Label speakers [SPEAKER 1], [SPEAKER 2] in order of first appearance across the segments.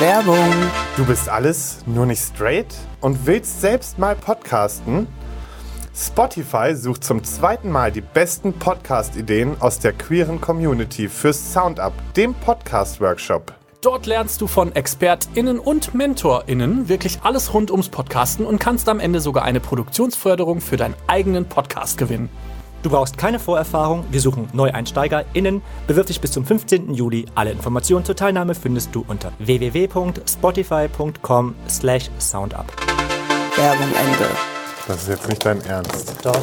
[SPEAKER 1] Werbung.
[SPEAKER 2] Du bist alles, nur nicht straight? Und willst selbst mal podcasten? Spotify sucht zum zweiten Mal die besten Podcast-Ideen aus der queeren Community für SoundUp, dem Podcast-Workshop.
[SPEAKER 3] Dort lernst du von ExpertInnen und MentorInnen wirklich alles rund ums Podcasten und kannst am Ende sogar eine Produktionsförderung für deinen eigenen Podcast gewinnen.
[SPEAKER 4] Du brauchst keine Vorerfahrung, wir suchen NeueinsteigerInnen. Bewirb dich bis zum 15. Juli. Alle Informationen zur Teilnahme findest du unter www.spotify.com/soundup.
[SPEAKER 1] Werbung Ende.
[SPEAKER 2] Das ist jetzt nicht dein Ernst.
[SPEAKER 4] Doch.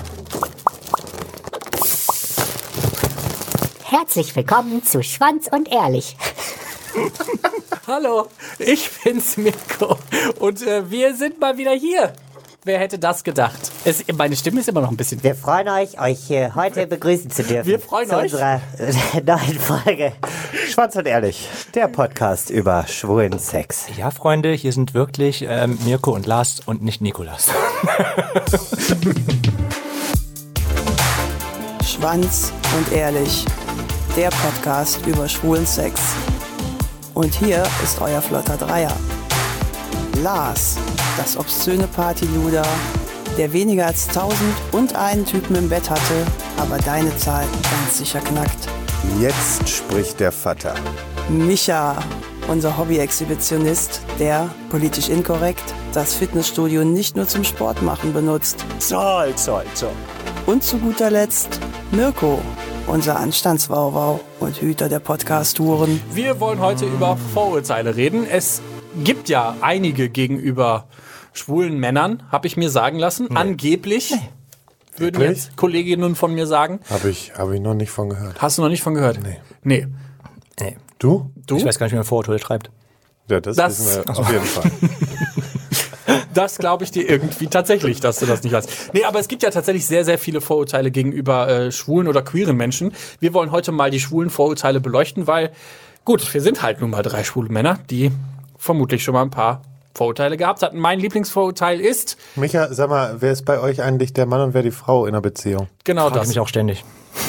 [SPEAKER 5] Herzlich willkommen zu Schwanz und Ehrlich.
[SPEAKER 3] Hallo, ich bin's Mirko und wir sind mal wieder hier. Wer hätte das gedacht? Meine Stimme ist immer noch ein bisschen...
[SPEAKER 5] Wir freuen euch heute begrüßen zu dürfen.
[SPEAKER 3] Wir freuen
[SPEAKER 5] zu
[SPEAKER 3] euch.
[SPEAKER 5] unserer neuen Folge.
[SPEAKER 6] Schwanz und Ehrlich, der Podcast über schwulen Sex.
[SPEAKER 4] Ja, Freunde, hier sind wirklich Mirko und Lars und nicht Nikolas.
[SPEAKER 1] Schwanz und Ehrlich, der Podcast über schwulen Sex. Und hier ist euer flotter Dreier. Lars, das obszöne Partyluder, der weniger als 1001 Typen im Bett hatte, aber deine Zahl ganz sicher knackt.
[SPEAKER 6] Jetzt spricht der Vater.
[SPEAKER 1] Micha, unser Hobby-Exhibitionist, der, politisch inkorrekt, das Fitnessstudio nicht nur zum Sport machen benutzt.
[SPEAKER 6] Zoll.
[SPEAKER 1] Und zu guter Letzt Mirko, unser Anstandswauwau und Hüter der Podcast-Touren.
[SPEAKER 3] Wir wollen heute über Vorurteile reden. Es gibt ja einige gegenüber schwulen Männern, habe ich mir sagen lassen. Nee. Angeblich, würden
[SPEAKER 2] Wirklich?
[SPEAKER 3] jetzt Kolleginnen von mir sagen.
[SPEAKER 2] Hab ich noch nicht von gehört.
[SPEAKER 3] Hast du noch nicht von gehört?
[SPEAKER 2] Nee. Du?
[SPEAKER 4] Ich weiß gar nicht, wie man Vorurteile schreibt.
[SPEAKER 2] Ja, das wissen wir auf jeden Fall.
[SPEAKER 3] Das glaube ich dir irgendwie tatsächlich, dass du das nicht weißt. Nee, aber es gibt ja tatsächlich sehr, sehr viele Vorurteile gegenüber schwulen oder queeren Menschen. Wir wollen heute mal die schwulen Vorurteile beleuchten, weil, gut, wir sind halt nun mal 3 schwule Männer, die vermutlich schon mal ein paar Vorurteile gehabt hatten. Mein Lieblingsvorurteil ist...
[SPEAKER 2] Micha, sag mal, wer ist bei euch eigentlich der Mann und wer die Frau in einer Beziehung?
[SPEAKER 3] Genau
[SPEAKER 4] Frag
[SPEAKER 3] das.
[SPEAKER 4] mich auch ständig.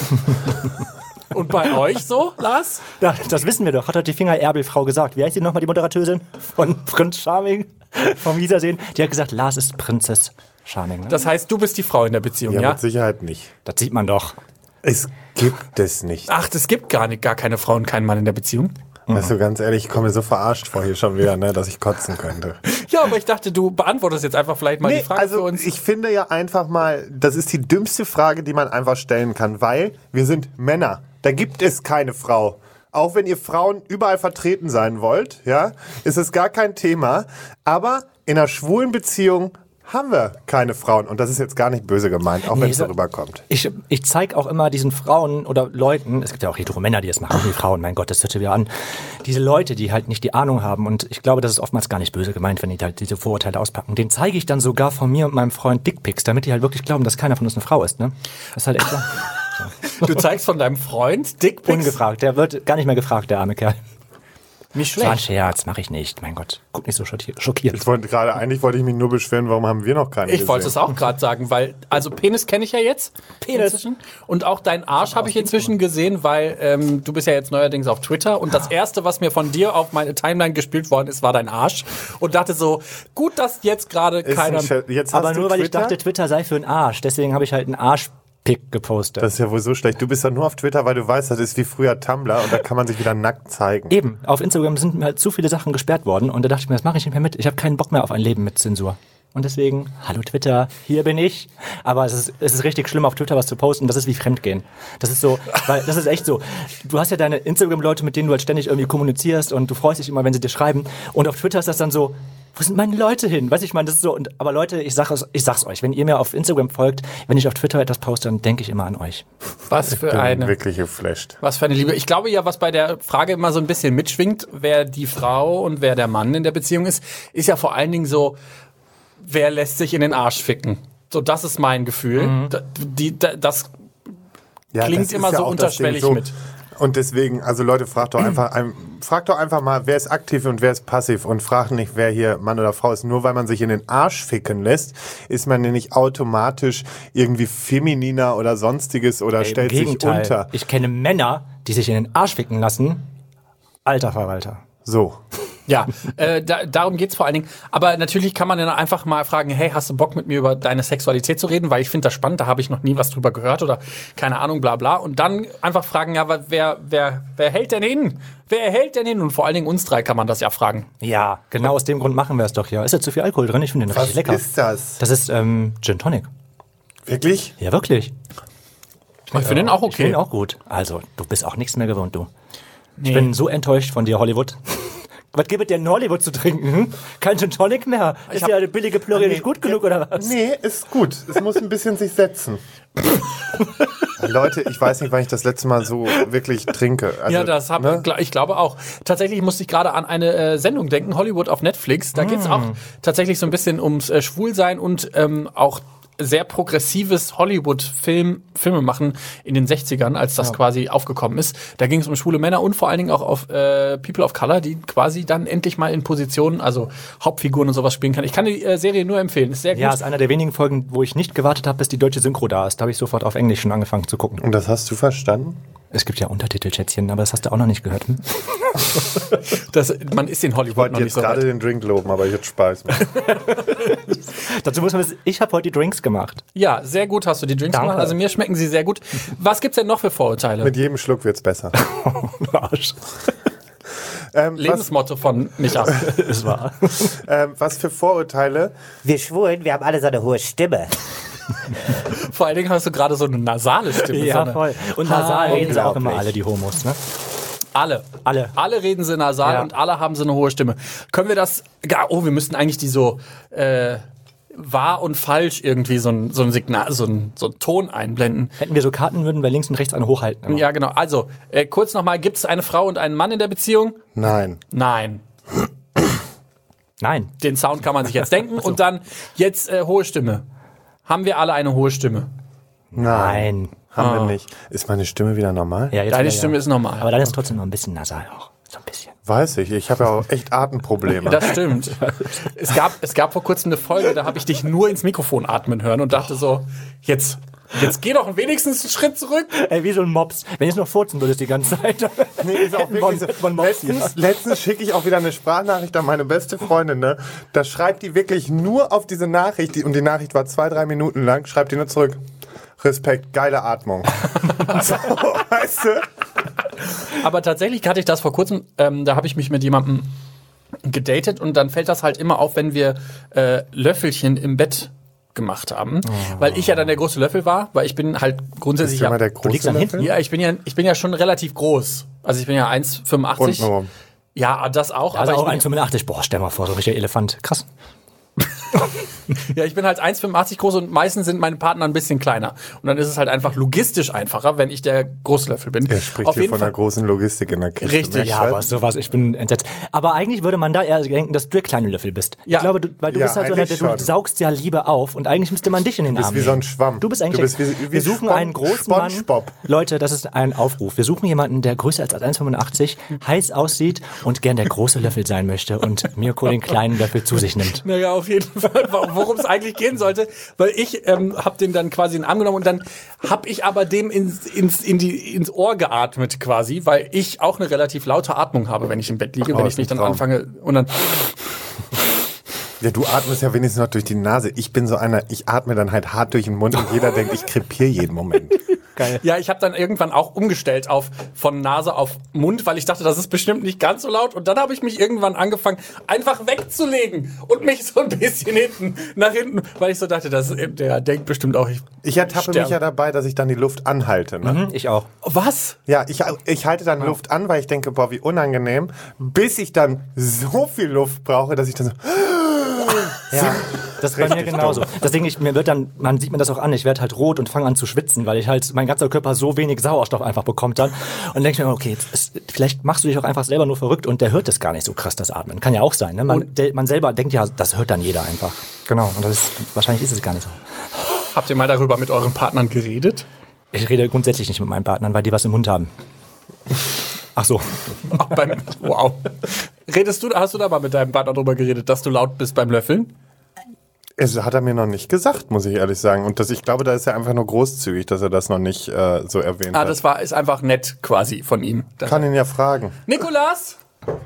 [SPEAKER 3] Und bei euch so, Lars?
[SPEAKER 4] Ja, das wissen wir doch. Hat doch die Finger-Erbel-Frau gesagt. Wie heißt die nochmal, die Moderateurin von Prinz Charming? Vom Wiedersehen. Die hat gesagt, Lars ist Prinzess Charming. Ne?
[SPEAKER 3] Das heißt, du bist die Frau in der Beziehung, ja?
[SPEAKER 2] Mit Sicherheit nicht.
[SPEAKER 4] Das sieht man doch.
[SPEAKER 2] Es gibt es nicht.
[SPEAKER 3] Ach, es gibt gar keine Frau und keinen Mann in der Beziehung?
[SPEAKER 2] Weißt du, ganz ehrlich, ich komme mir so verarscht vor hier schon wieder, ne, dass ich kotzen könnte.
[SPEAKER 3] Ja, aber ich dachte, du beantwortest jetzt einfach vielleicht mal die Frage für uns.
[SPEAKER 2] Ich finde ja einfach mal, das ist die dümmste Frage, die man einfach stellen kann, weil wir sind Männer. Da gibt es keine Frau. Auch wenn ihr Frauen überall vertreten sein wollt, ja, ist es gar kein Thema. Aber in einer schwulen Beziehung haben wir keine Frauen. Und das ist jetzt gar nicht böse gemeint, auch wenn es darüber kommt.
[SPEAKER 4] Ich zeige auch immer diesen Frauen oder Leuten, es gibt ja auch Hetero-Männer, die das machen, die Frauen, mein Gott, das hört sich wieder an, diese Leute, die halt nicht die Ahnung haben, und ich glaube, das ist oftmals gar nicht böse gemeint, wenn die halt diese Vorurteile auspacken, denen zeige ich dann sogar von mir und meinem Freund Dickpics, damit die halt wirklich glauben, dass keiner von uns eine Frau ist, ne? Das ist halt echt so.
[SPEAKER 3] Du zeigst von deinem Freund Dickpics?
[SPEAKER 4] Ungefragt, der wird gar nicht mehr gefragt, der arme Kerl.
[SPEAKER 3] Nicht
[SPEAKER 4] Das war ein
[SPEAKER 3] schlecht.
[SPEAKER 4] Scherz, mache ich nicht, mein Gott. Guck nicht so schockiert.
[SPEAKER 2] Eigentlich wollte ich mich nur beschweren, warum haben wir noch keine
[SPEAKER 3] Ich wollte es
[SPEAKER 2] gesehen?
[SPEAKER 3] auch gerade sagen, weil, also Penis kenne ich ja jetzt. Inzwischen. Und auch deinen Arsch habe ich inzwischen gesehen, weil du bist ja jetzt neuerdings auf Twitter und das Erste, was mir von dir auf meine Timeline gespielt worden ist, war dein Arsch. Und dachte so, gut, dass jetzt gerade
[SPEAKER 2] Ist
[SPEAKER 3] keiner...
[SPEAKER 2] jetzt hast
[SPEAKER 4] Aber
[SPEAKER 2] du
[SPEAKER 4] nur, weil ich
[SPEAKER 2] Twitter?
[SPEAKER 4] dachte, Twitter sei für einen Arsch, deswegen habe ich halt einen Arschpick gepostet.
[SPEAKER 2] Das ist ja wohl so schlecht. Du bist ja nur auf Twitter, weil du weißt, das ist wie früher Tumblr und da kann man sich wieder nackt zeigen.
[SPEAKER 4] Eben, auf Instagram sind mir halt zu viele Sachen gesperrt worden und da dachte ich mir, das mache ich nicht mehr mit. Ich habe keinen Bock mehr auf ein Leben mit Zensur. Und deswegen, hallo Twitter, hier bin ich. Aber es ist richtig schlimm, auf Twitter was zu posten. Das ist wie Fremdgehen. Das ist so, weil das ist echt so. Du hast ja deine Instagram-Leute, mit denen du halt ständig irgendwie kommunizierst und du freust dich immer, wenn sie dir schreiben. Und auf Twitter ist das dann so, wo sind meine Leute hin? Weißt du, ich meine, das ist so. Aber Leute, ich sag's euch, wenn ihr mir auf Instagram folgt, wenn ich auf Twitter etwas poste, dann denke ich immer an euch.
[SPEAKER 3] Was für
[SPEAKER 2] Bin
[SPEAKER 3] eine...
[SPEAKER 2] wirklich geflasht.
[SPEAKER 3] Was für eine Liebe. Ich glaube ja, was bei der Frage immer so ein bisschen mitschwingt, wer die Frau und wer der Mann in der Beziehung ist ja vor allen Dingen so, wer lässt sich in den Arsch ficken. So, das ist mein Gefühl. Das
[SPEAKER 2] Ja,
[SPEAKER 3] klingt
[SPEAKER 2] das
[SPEAKER 3] immer
[SPEAKER 2] ist ja
[SPEAKER 3] so
[SPEAKER 2] auch
[SPEAKER 3] unterschwellig
[SPEAKER 2] das Ding
[SPEAKER 3] mit.
[SPEAKER 2] Und deswegen, also Leute, fragt doch einfach mal, wer ist aktiv und wer ist passiv und fragt nicht, wer hier Mann oder Frau ist. Nur weil man sich in den Arsch ficken lässt, ist man ja nicht automatisch irgendwie femininer oder sonstiges oder stellt
[SPEAKER 4] Im
[SPEAKER 2] sich
[SPEAKER 4] Gegenteil.
[SPEAKER 2] unter.
[SPEAKER 4] Ich kenne Männer, die sich in den Arsch ficken lassen. Alter Verwalter.
[SPEAKER 2] So.
[SPEAKER 3] Ja, darum geht's vor allen Dingen. Aber natürlich kann man dann einfach mal fragen, hey, hast du Bock mit mir über deine Sexualität zu reden? Weil ich finde das spannend, da habe ich noch nie was drüber gehört oder keine Ahnung, bla bla. Und dann einfach fragen, ja, wer hält denn hin? Wer hält denn hin? Und vor allen Dingen uns drei kann man das ja fragen.
[SPEAKER 4] Ja, genau aus dem Grund machen wir es doch ja. Ist ja zu viel Alkohol drin? Ich finde den richtig lecker.
[SPEAKER 2] Was ist das?
[SPEAKER 4] Das ist Gin Tonic.
[SPEAKER 2] Wirklich?
[SPEAKER 4] Ja, wirklich.
[SPEAKER 3] Ich finde den auch
[SPEAKER 4] Ich finde
[SPEAKER 3] okay.
[SPEAKER 4] ihn auch gut. Also, du bist auch nichts mehr gewohnt, du. Ich bin so enttäuscht von dir, Hollywood. Was gibt es dir in Hollywood zu trinken? Hm? Kein Gin Tonic mehr? Ist ja eine billige Plörre nicht gut genug, oder was?
[SPEAKER 2] Nee, ist gut. Es muss ein bisschen sich setzen. Leute, ich weiß nicht, wann ich das letzte Mal so wirklich trinke. Also,
[SPEAKER 3] Ja, ich glaube auch. Tatsächlich musste ich gerade an eine Sendung denken, Hollywood auf Netflix. Da geht's auch tatsächlich so ein bisschen ums Schwulsein und auch sehr progressives Hollywood-Filme machen in den 60ern, als das quasi aufgekommen ist. Da ging es um schwule Männer und vor allen Dingen auch auf People of Color, die quasi dann endlich mal in Positionen, also Hauptfiguren und sowas spielen kann. Ich kann die Serie nur empfehlen. Ist sehr gut.
[SPEAKER 4] Ja, ist einer der wenigen Folgen, wo ich nicht gewartet habe, bis die deutsche Synchro da ist. Da habe ich sofort auf Englisch schon angefangen zu gucken.
[SPEAKER 2] Und das hast du verstanden?
[SPEAKER 4] Es gibt ja Untertitel, Schätzchen, aber das hast du auch noch nicht gehört. Hm?
[SPEAKER 3] Man ist in
[SPEAKER 2] Ich
[SPEAKER 3] Hollywood
[SPEAKER 2] wollte
[SPEAKER 3] noch nicht
[SPEAKER 2] jetzt
[SPEAKER 3] so
[SPEAKER 2] gerade
[SPEAKER 3] weit.
[SPEAKER 2] den Drink loben, aber ich hätte Spaß.
[SPEAKER 4] Dazu muss man wissen, ich habe heute die Drinks gemacht.
[SPEAKER 3] Ja, sehr gut hast du die Drinks
[SPEAKER 4] Danke.
[SPEAKER 3] gemacht. Also mir schmecken sie sehr gut. Was gibt's denn noch für Vorurteile?
[SPEAKER 2] Mit jedem Schluck wird's besser.
[SPEAKER 4] Arsch.
[SPEAKER 3] Lebensmotto von Micha.
[SPEAKER 4] Ist wahr.
[SPEAKER 2] Was für Vorurteile?
[SPEAKER 5] Wir Schwulen, wir haben alle so eine hohe Stimme.
[SPEAKER 3] Vor allen Dingen hast du gerade so eine nasale Stimme. so
[SPEAKER 4] Ja,
[SPEAKER 3] eine,
[SPEAKER 4] voll. Und nasal reden sie auch immer
[SPEAKER 2] Unglaublich.
[SPEAKER 4] alle, die Homos, ne?
[SPEAKER 3] Alle.
[SPEAKER 4] Alle.
[SPEAKER 3] Alle reden sie nasal
[SPEAKER 4] Ja.
[SPEAKER 3] und alle haben so eine hohe Stimme. Können wir das... wir müssten eigentlich die so wahr und falsch irgendwie so ein Signal, so ein Ton einblenden.
[SPEAKER 4] Hätten wir so Karten, würden wir links und rechts eine hochhalten. Immer.
[SPEAKER 3] Ja, genau. Also, kurz nochmal, gibt es eine Frau und einen Mann in der Beziehung?
[SPEAKER 2] Nein.
[SPEAKER 3] Nein.
[SPEAKER 4] Nein.
[SPEAKER 3] Den Sound kann man sich jetzt denken. Und dann jetzt hohe Stimme. Haben wir alle eine hohe Stimme?
[SPEAKER 4] Nein.
[SPEAKER 2] Haben wir nicht. Ist meine Stimme wieder normal?
[SPEAKER 4] Ja, jetzt
[SPEAKER 3] Deine
[SPEAKER 4] wieder,
[SPEAKER 3] Stimme
[SPEAKER 4] ja.
[SPEAKER 3] ist normal.
[SPEAKER 4] Aber deine ist trotzdem noch ein bisschen nasal auch. So ein bisschen.
[SPEAKER 2] Weiß ich. Ich habe ja auch echt Atemprobleme.
[SPEAKER 3] Das stimmt. Es gab vor kurzem eine Folge, da habe ich dich nur ins Mikrofon atmen hören und dachte so, jetzt geh doch wenigstens einen Schritt zurück.
[SPEAKER 4] Ey, wie so ein Mops. Wenn ich noch furzen würdest die ganze Zeit.
[SPEAKER 2] Nee, ist auch wirklich so. Letztens schicke ich auch wieder eine Sprachnachricht an meine beste Freundin, ne? Da schreibt die wirklich nur auf diese Nachricht, und die Nachricht war 2-3 Minuten lang, schreibt die nur zurück. Respekt, geile Atmung. So, weißt du?
[SPEAKER 3] Aber tatsächlich hatte ich das vor kurzem, da habe ich mich mit jemandem gedatet und dann fällt das halt immer auf, wenn wir Löffelchen im Bett gemacht haben, weil ich ja dann der große Löffel war, weil ich bin halt grundsätzlich
[SPEAKER 2] Bist du immer der große
[SPEAKER 4] liegst am
[SPEAKER 2] Löffel?
[SPEAKER 3] ja, ich bin ja schon relativ groß. Also ich bin ja 1,85.
[SPEAKER 2] Untenrum.
[SPEAKER 3] Ja, das auch.
[SPEAKER 4] Also
[SPEAKER 3] aber
[SPEAKER 4] auch
[SPEAKER 3] ich bin,
[SPEAKER 4] 1,85. Boah, stell mal vor, so ein richtiger Elefant. Krass.
[SPEAKER 3] ja, ich bin halt 1,85 groß und meistens sind meine Partner ein bisschen kleiner. Und dann ist es halt einfach logistisch einfacher, wenn ich der Großlöffel bin.
[SPEAKER 2] Er spricht hier von einer großen Logistik in der Kiste.
[SPEAKER 3] Richtig,
[SPEAKER 2] merkst
[SPEAKER 4] Ja,
[SPEAKER 2] du
[SPEAKER 4] aber
[SPEAKER 2] das?
[SPEAKER 4] sowas, ich bin entsetzt. Aber eigentlich würde man da eher denken, dass du der kleine Löffel bist.
[SPEAKER 3] Ja.
[SPEAKER 4] Ich glaube, weil du
[SPEAKER 2] Ja,
[SPEAKER 4] bist halt so einer,
[SPEAKER 2] eigentlich
[SPEAKER 4] du
[SPEAKER 2] schon.
[SPEAKER 4] saugst ja Liebe auf und eigentlich müsste man dich in den Arm
[SPEAKER 2] wie so ein Schwamm.
[SPEAKER 4] Du bist eigentlich,
[SPEAKER 2] Du bist wie
[SPEAKER 4] wir suchen einen großen Mann.
[SPEAKER 2] SpongeBob.
[SPEAKER 4] Leute, das ist ein Aufruf. Wir suchen jemanden, der größer als 1,85, heiß aussieht und gern der große Löffel sein möchte und Mirko den kleinen Löffel zu sich nimmt.
[SPEAKER 3] Naja, auf jeden Fall, worum es eigentlich gehen sollte, weil ich habe den dann quasi in den Arm genommen und dann habe ich aber dem ins Ohr geatmet quasi, weil ich auch eine relativ laute Atmung habe, wenn ich im Bett liege, wenn ich nicht dann
[SPEAKER 2] Traum.
[SPEAKER 3] anfange und dann
[SPEAKER 2] Ja, du atmest ja wenigstens noch durch die Nase. Ich bin so einer, ich atme dann halt hart durch den Mund und jeder denkt, ich krepiere jeden Moment.
[SPEAKER 4] Geil.
[SPEAKER 3] ja, ich habe dann irgendwann auch umgestellt auf von Nase auf Mund, weil ich dachte, das ist bestimmt nicht ganz so laut und dann habe ich mich irgendwann angefangen einfach wegzulegen und mich so ein bisschen nach hinten, weil ich so dachte, der denkt bestimmt auch
[SPEAKER 2] Ich ertappe mich ja dabei, dass ich dann die Luft anhalte. Ne?
[SPEAKER 4] Ich auch.
[SPEAKER 3] Was?
[SPEAKER 2] Ja, ich halte dann Luft an, weil ich denke, boah, wie unangenehm, bis ich dann so viel Luft brauche, dass ich dann so...
[SPEAKER 4] Ja, das ist bei mir
[SPEAKER 2] Richtig
[SPEAKER 4] genauso.
[SPEAKER 2] dumm.
[SPEAKER 4] Deswegen, man sieht mir das auch an, ich werde halt rot und fange an zu schwitzen, weil ich halt, mein ganzer Körper so wenig Sauerstoff einfach bekommt dann. Und denke ich mir, okay, vielleicht machst du dich auch einfach selber nur verrückt und der hört das gar nicht so krass, das Atmen. Kann ja auch sein, ne? Man selber denkt ja, das hört dann jeder einfach. Genau, und wahrscheinlich ist es gar nicht so.
[SPEAKER 3] Habt ihr mal darüber mit euren Partnern geredet?
[SPEAKER 4] Ich rede grundsätzlich nicht mit meinen Partnern, weil die was im Mund haben. Ach so.
[SPEAKER 3] Wow. Hast du da mal mit deinem Partner drüber geredet, dass du laut bist beim Löffeln?
[SPEAKER 2] Es hat er mir noch nicht gesagt, muss ich ehrlich sagen. Und ich glaube, da ist er einfach nur großzügig, dass er das noch nicht so erwähnt hat.
[SPEAKER 3] Das ist einfach nett quasi von ihm.
[SPEAKER 2] Kann ihn ja fragen.
[SPEAKER 3] Nikolas?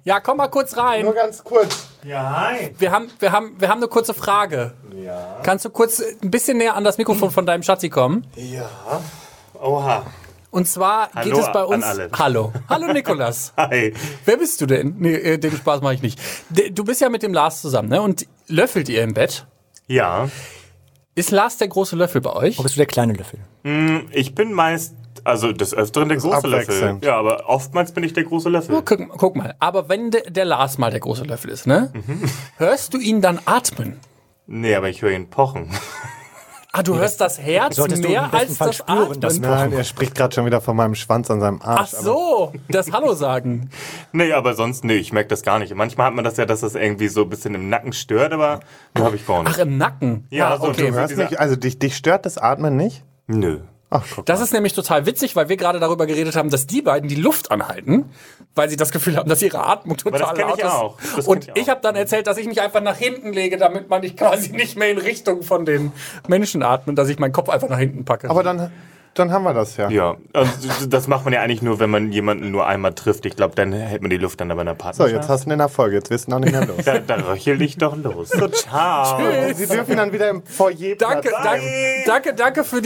[SPEAKER 3] Ja, komm mal kurz rein.
[SPEAKER 2] Nur ganz kurz.
[SPEAKER 3] Wir haben eine kurze Frage.
[SPEAKER 2] Ja.
[SPEAKER 3] Kannst du kurz ein bisschen näher an das Mikrofon von deinem Schatzi kommen?
[SPEAKER 2] Ja.
[SPEAKER 7] Oha.
[SPEAKER 3] Und zwar geht
[SPEAKER 7] Hallo
[SPEAKER 3] es bei uns.
[SPEAKER 7] an alle.
[SPEAKER 3] Hallo. Hallo Nikolas.
[SPEAKER 7] Hi.
[SPEAKER 3] Wer bist du denn? Nee, den Spaß mache ich nicht. Du bist ja mit dem Lars zusammen, ne? Und löffelt ihr im Bett?
[SPEAKER 7] Ja.
[SPEAKER 3] Ist Lars der große Löffel bei euch?
[SPEAKER 4] Oder bist du der kleine Löffel?
[SPEAKER 7] Ich bin meist, also des Öfteren der große Löffel.
[SPEAKER 2] abwechselnd.
[SPEAKER 7] Ja, aber oftmals bin ich der große Löffel.
[SPEAKER 3] Oh, guck mal. Aber wenn der Lars mal der große Löffel ist, ne? Hörst du ihn dann atmen?
[SPEAKER 7] Nee, aber ich höre ihn pochen.
[SPEAKER 3] Ah, du hörst das Herz
[SPEAKER 4] Solltest du
[SPEAKER 3] mehr
[SPEAKER 4] im besten
[SPEAKER 3] als
[SPEAKER 4] Fall
[SPEAKER 3] das
[SPEAKER 4] spüren,
[SPEAKER 3] Atmen?
[SPEAKER 4] dass
[SPEAKER 2] Nein, er spricht gerade schon wieder von meinem Schwanz an seinem Arsch.
[SPEAKER 3] Ach so, das Hallo sagen.
[SPEAKER 7] Nee, aber sonst, nee, ich merke das gar nicht. Manchmal hat man das ja, dass das irgendwie so ein bisschen im Nacken stört, aber da habe ich gar nicht.
[SPEAKER 3] Ach, im Nacken?
[SPEAKER 7] Ja, so
[SPEAKER 3] okay.
[SPEAKER 2] Du hörst nicht, also dich stört das Atmen nicht?
[SPEAKER 7] Nö.
[SPEAKER 2] Ach, guck
[SPEAKER 3] Das ist nämlich total witzig, weil wir gerade darüber geredet haben, dass die beiden die Luft anhalten, weil sie das Gefühl haben, dass ihre Atmung total
[SPEAKER 7] das kenn
[SPEAKER 3] laut
[SPEAKER 7] ich
[SPEAKER 3] ist.
[SPEAKER 7] auch. Das
[SPEAKER 3] Und
[SPEAKER 7] kenn ich
[SPEAKER 3] ich habe dann erzählt, dass ich mich einfach nach hinten lege, damit man nicht quasi nicht mehr in Richtung von den Menschen atmet, dass ich meinen Kopf einfach nach hinten packe.
[SPEAKER 2] Aber dann haben wir das ja.
[SPEAKER 7] Ja, also das macht man ja eigentlich nur, wenn man jemanden nur einmal trifft. Ich glaube, dann hält man die Luft dann aber in der
[SPEAKER 2] So,
[SPEAKER 7] Partnerschaft.
[SPEAKER 2] jetzt hast du einen Erfolg, jetzt wirst du noch nicht mehr los.
[SPEAKER 7] Da röchel dich doch los. So, ciao.
[SPEAKER 2] Sie dürfen dann wieder im Foyer
[SPEAKER 3] Danke,
[SPEAKER 2] Platz
[SPEAKER 3] danke für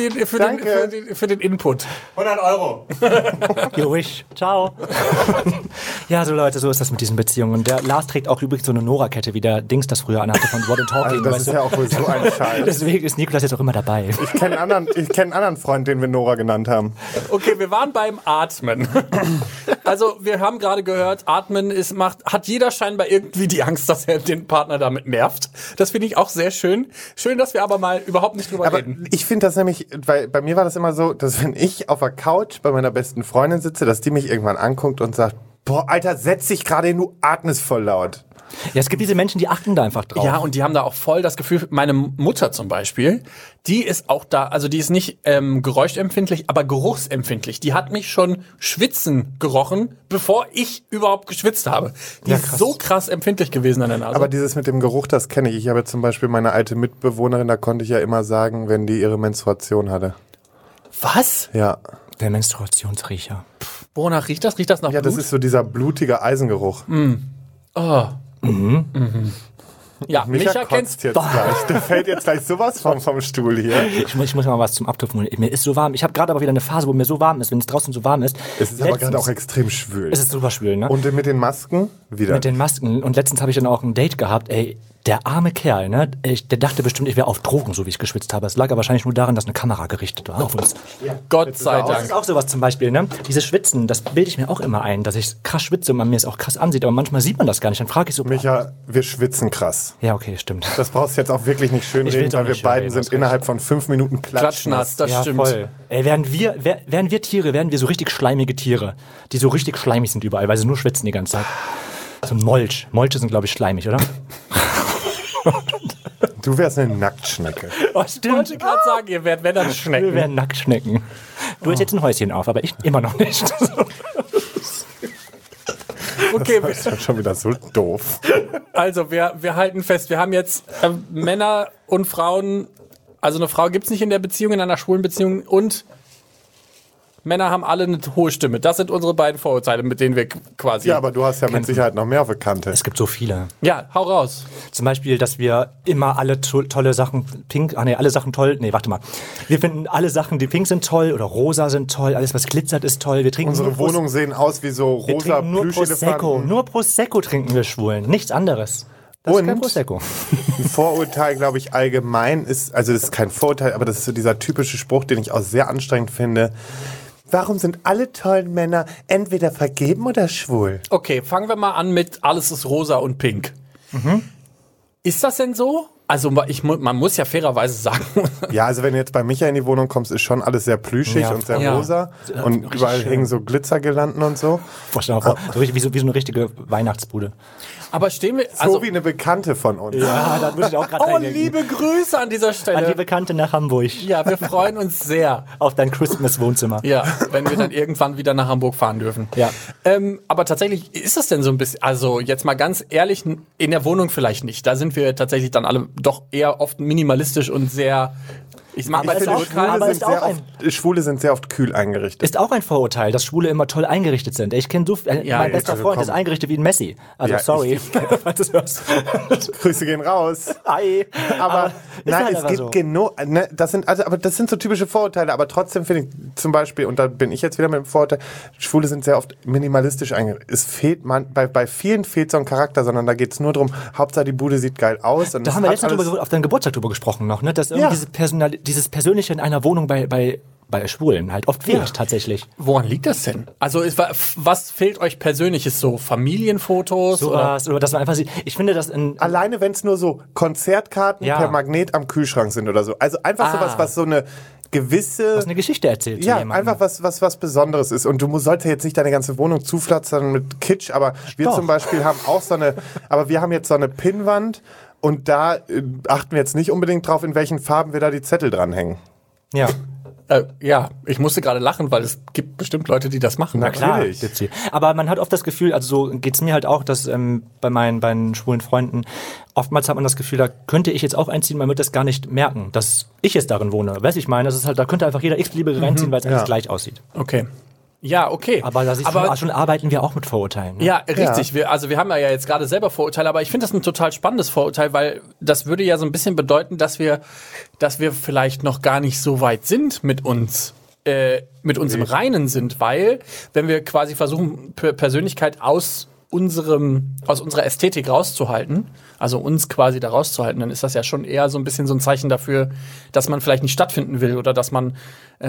[SPEAKER 3] den Input.
[SPEAKER 7] 100 Euro.
[SPEAKER 4] You wish. Ciao. Ja, so Leute, so ist das mit diesen Beziehungen. Und der Lars trägt auch übrigens so eine Nora-Kette, wie der Dings das früher anhatte von What and Talking.
[SPEAKER 2] Also das
[SPEAKER 4] weißt
[SPEAKER 2] ist
[SPEAKER 4] du?
[SPEAKER 2] ja auch wohl so ein Scheiß.
[SPEAKER 4] Deswegen ist Nikolas jetzt auch immer dabei.
[SPEAKER 2] Ich kenne einen anderen Freund, den wir Nora genannt haben.
[SPEAKER 3] Okay, wir waren beim Atmen. Also, wir haben gerade gehört, Atmen hat jeder scheinbar irgendwie die Angst, dass er den Partner damit nervt. Das finde ich auch sehr schön. Schön, dass wir aber mal überhaupt nicht drüber
[SPEAKER 2] Aber
[SPEAKER 3] reden.
[SPEAKER 2] ich finde das nämlich, weil bei mir war das immer so, dass wenn ich auf der Couch bei meiner besten Freundin sitze, dass die mich irgendwann anguckt und sagt, boah, Alter, setz dich gerade hin, du atmest voll laut.
[SPEAKER 4] Ja, es gibt diese Menschen, die achten da einfach drauf.
[SPEAKER 3] Ja, und die haben da auch voll das Gefühl, meine Mutter zum Beispiel, die ist auch da, also die ist nicht geräuschempfindlich, aber geruchsempfindlich. Die hat mich schon schwitzen gerochen, bevor ich überhaupt geschwitzt habe. Die ist so krass empfindlich gewesen an der Nase.
[SPEAKER 2] Aber dieses mit dem Geruch, das kenne ich. Ich habe zum Beispiel meine alte Mitbewohnerin, da konnte ich ja immer sagen, wenn die ihre Menstruation hatte.
[SPEAKER 3] was?
[SPEAKER 2] Ja.
[SPEAKER 4] Der Menstruationsriecher.
[SPEAKER 3] Wonach riecht das? Riecht das nach
[SPEAKER 2] Ja,
[SPEAKER 3] Blut?
[SPEAKER 2] das ist so dieser blutige Eisengeruch.
[SPEAKER 3] Ja, Micha
[SPEAKER 2] kotzt
[SPEAKER 3] kennst
[SPEAKER 2] jetzt gleich. Der fällt jetzt gleich sowas vom Stuhl hier.
[SPEAKER 4] Ich muss mal was zum Abtupfen. Mir ist so warm. Ich habe gerade aber wieder eine Phase, wo mir so warm ist, wenn es draußen so warm ist.
[SPEAKER 2] Es ist aber
[SPEAKER 4] Letztens-
[SPEAKER 2] gerade auch extrem schwül.
[SPEAKER 4] Es ist super schwül, ne?
[SPEAKER 2] Und mit den Masken wieder.
[SPEAKER 4] Mit den Masken. Und letztens habe ich dann auch ein Date gehabt. Ey, der arme Kerl, ne? Der dachte bestimmt, ich wäre auf Drogen, so wie ich geschwitzt habe. Es lag aber wahrscheinlich nur daran, dass eine Kamera gerichtet war auf uns.
[SPEAKER 3] Gott sei
[SPEAKER 4] Das ist
[SPEAKER 3] Dank.
[SPEAKER 4] auch sowas zum Beispiel, ne? Dieses Schwitzen, das bilde ich mir auch immer ein, dass ich krass schwitze und man mir es auch krass ansieht. Aber manchmal sieht man das gar nicht. Dann frage ich so,
[SPEAKER 2] Micha, wir schwitzen krass.
[SPEAKER 4] ja, okay, stimmt.
[SPEAKER 2] Das brauchst du jetzt auch wirklich nicht schön
[SPEAKER 4] Ich will's
[SPEAKER 2] reden,
[SPEAKER 4] auch
[SPEAKER 2] weil wir
[SPEAKER 4] nicht schön
[SPEAKER 2] beiden
[SPEAKER 4] reden,
[SPEAKER 2] sind
[SPEAKER 4] hast
[SPEAKER 2] innerhalb von 5 Minuten
[SPEAKER 3] Klatschnass, das
[SPEAKER 4] Ja,
[SPEAKER 3] stimmt.
[SPEAKER 4] voll. Ey, wären wir Tiere, wären wir so richtig schleimige Tiere, die so richtig schleimig sind überall, weil sie nur schwitzen die ganze Zeit. So ein Molch. Molche sind, glaube ich, schleimig, oder?
[SPEAKER 2] Du wärst eine Nacktschnecke.
[SPEAKER 4] Oh,
[SPEAKER 3] Ich wollte gerade sagen, ihr werdet, wenn dann
[SPEAKER 4] Wir
[SPEAKER 3] Schnecken.
[SPEAKER 4] wären Nacktschnecken. Du hältst jetzt ein Häuschen auf, aber ich immer noch nicht.
[SPEAKER 3] Okay,
[SPEAKER 2] Das ist schon wieder so doof.
[SPEAKER 3] also wir halten fest, wir haben jetzt Männer und Frauen, also eine Frau gibt's nicht in der Beziehung, in einer schwulen Beziehung, und Männer haben alle eine hohe Stimme. Das sind unsere beiden Vorurteile, mit denen wir quasi...
[SPEAKER 2] Ja, aber du hast ja mit Sicherheit noch mehr auf der Kante.
[SPEAKER 4] Es gibt so viele.
[SPEAKER 3] Ja, hau raus.
[SPEAKER 4] Zum Beispiel, dass wir immer alle tolle Sachen pink, alle Sachen toll, warte mal. Wir finden alle Sachen, die pink sind toll oder rosa sind toll, alles was glitzert ist toll. Wir trinken
[SPEAKER 2] Unsere
[SPEAKER 4] nur
[SPEAKER 2] Wohnungen sehen aus wie so
[SPEAKER 4] wir
[SPEAKER 2] rosa
[SPEAKER 4] trinken nur Prosecco.
[SPEAKER 2] Plüschelefanten.
[SPEAKER 4] Nur Prosecco trinken wir Schwulen, nichts anderes. Das ist kein
[SPEAKER 2] Und
[SPEAKER 4] Prosecco.
[SPEAKER 2] ein Vorurteil, glaube ich, allgemein ist, also das ist kein Vorurteil, aber das ist so dieser typische Spruch, den ich auch sehr anstrengend finde. Warum sind alle tollen Männer entweder vergeben oder schwul?
[SPEAKER 3] Okay, fangen wir mal an mit alles ist rosa und pink. Ist das denn so? Also man muss ja fairerweise sagen,
[SPEAKER 2] Ja, also wenn du jetzt bei Micha in die Wohnung kommst, ist schon alles sehr plüschig
[SPEAKER 4] Ja,
[SPEAKER 2] und sehr
[SPEAKER 3] ja.
[SPEAKER 2] rosa. Und
[SPEAKER 4] Richtig
[SPEAKER 2] überall
[SPEAKER 4] schön.
[SPEAKER 2] hängen so Glitzergirlanden und so.
[SPEAKER 4] Stell dir mal vor, so richtig, wie so eine richtige Weihnachtsbude.
[SPEAKER 3] aber stehen wir...
[SPEAKER 2] So
[SPEAKER 3] Also,
[SPEAKER 2] wie eine Bekannte von uns.
[SPEAKER 4] Ja, da muss ich auch gerade
[SPEAKER 3] oh, liebe Grüße an dieser
[SPEAKER 4] An
[SPEAKER 3] Stelle.
[SPEAKER 4] die Bekannte nach Hamburg.
[SPEAKER 3] Ja, wir freuen uns sehr.
[SPEAKER 4] Auf dein Christmas-Wohnzimmer.
[SPEAKER 3] Ja, wenn wir dann irgendwann wieder nach Hamburg fahren dürfen.
[SPEAKER 4] Ja.
[SPEAKER 3] Aber tatsächlich ist das denn so ein bisschen, also jetzt mal ganz ehrlich, in der Wohnung vielleicht nicht. Da sind wir tatsächlich dann alle doch eher oft minimalistisch und sehr Ich mag
[SPEAKER 4] Aber
[SPEAKER 3] bei
[SPEAKER 4] ist auch-
[SPEAKER 3] Lokal.
[SPEAKER 4] aber ist auch
[SPEAKER 2] Schwule sind sehr oft kühl eingerichtet.
[SPEAKER 4] Ist auch ein Vorurteil, dass Schwule immer toll eingerichtet sind. Ich kenne mein bester
[SPEAKER 2] also
[SPEAKER 4] Freund
[SPEAKER 2] komm.
[SPEAKER 4] ist eingerichtet wie ein Messi. Also
[SPEAKER 2] Ja,
[SPEAKER 4] sorry, falls du das hörst.
[SPEAKER 2] Grüße gehen raus.
[SPEAKER 4] Hi.
[SPEAKER 2] Aber
[SPEAKER 4] ist
[SPEAKER 2] nein,
[SPEAKER 4] halt
[SPEAKER 2] es
[SPEAKER 4] einfach
[SPEAKER 2] gibt
[SPEAKER 4] so.
[SPEAKER 2] genug. Ne, aber das sind so typische Vorurteile. Aber trotzdem finde ich zum Beispiel, und da bin ich jetzt wieder mit dem Vorurteil, Schwule sind sehr oft minimalistisch eingerichtet. Es fehlt bei vielen fehlt so ein Charakter, sondern da geht es nur darum, Hauptsache die Bude sieht geil aus. Und
[SPEAKER 4] Da
[SPEAKER 2] es
[SPEAKER 4] haben wir
[SPEAKER 2] hat
[SPEAKER 4] letztens
[SPEAKER 2] alles-
[SPEAKER 4] auf deinem Geburtstag drüber gesprochen noch, ne? Dass irgendwie
[SPEAKER 2] Ja.
[SPEAKER 4] dieses Persönliche in einer Wohnung bei Schwulen halt oft fehlt, tatsächlich.
[SPEAKER 3] Woran liegt das denn? Also was fehlt euch persönliches so? Familienfotos? Oder?
[SPEAKER 4] Sowas, oder dass man einfach sieht. Ich finde das in.
[SPEAKER 2] Alleine, wenn es nur so Konzertkarten
[SPEAKER 4] Ja.
[SPEAKER 2] per Magnet am Kühlschrank sind oder so. Also einfach sowas, was so eine gewisse...
[SPEAKER 4] Was eine Geschichte erzählt.
[SPEAKER 2] Ja,
[SPEAKER 4] zu jemandem.
[SPEAKER 2] einfach was Besonderes ist. Und du sollst ja jetzt nicht deine ganze Wohnung zupflastern mit Kitsch, aber wir
[SPEAKER 4] Doch.
[SPEAKER 2] zum Beispiel haben auch aber wir haben jetzt so eine Pinnwand und da achten wir jetzt nicht unbedingt drauf, in welchen Farben wir da die Zettel dranhängen.
[SPEAKER 4] Ja.
[SPEAKER 3] Ja, ich musste gerade lachen, weil es gibt bestimmt Leute, die das machen.
[SPEAKER 2] Na klar. Natürlich.
[SPEAKER 4] gibt's die. Aber man hat oft das Gefühl, also so geht's mir halt auch, dass bei meinen schwulen Freunden oftmals hat man das Gefühl, da könnte ich jetzt auch einziehen, man wird das gar nicht merken, dass ich jetzt darin wohne. Weißt du, ich meine, das ist halt, da könnte einfach jeder x-beliebige reinziehen, weil es alles gleich aussieht.
[SPEAKER 3] Okay. Ja, okay.
[SPEAKER 4] Aber da siehst du schon arbeiten wir auch mit Vorurteilen. Ne?
[SPEAKER 3] Ja, richtig. Wir haben ja jetzt gerade selber Vorurteile, aber ich finde das ein total spannendes Vorurteil, weil das würde ja so ein bisschen bedeuten, dass wir vielleicht noch gar nicht so weit sind mit uns im Reinen sind, weil wenn wir quasi versuchen, Persönlichkeit aus unserer Ästhetik rauszuhalten, also uns quasi da rauszuhalten, dann ist das ja schon eher so ein bisschen so ein Zeichen dafür, dass man vielleicht nicht stattfinden will oder dass man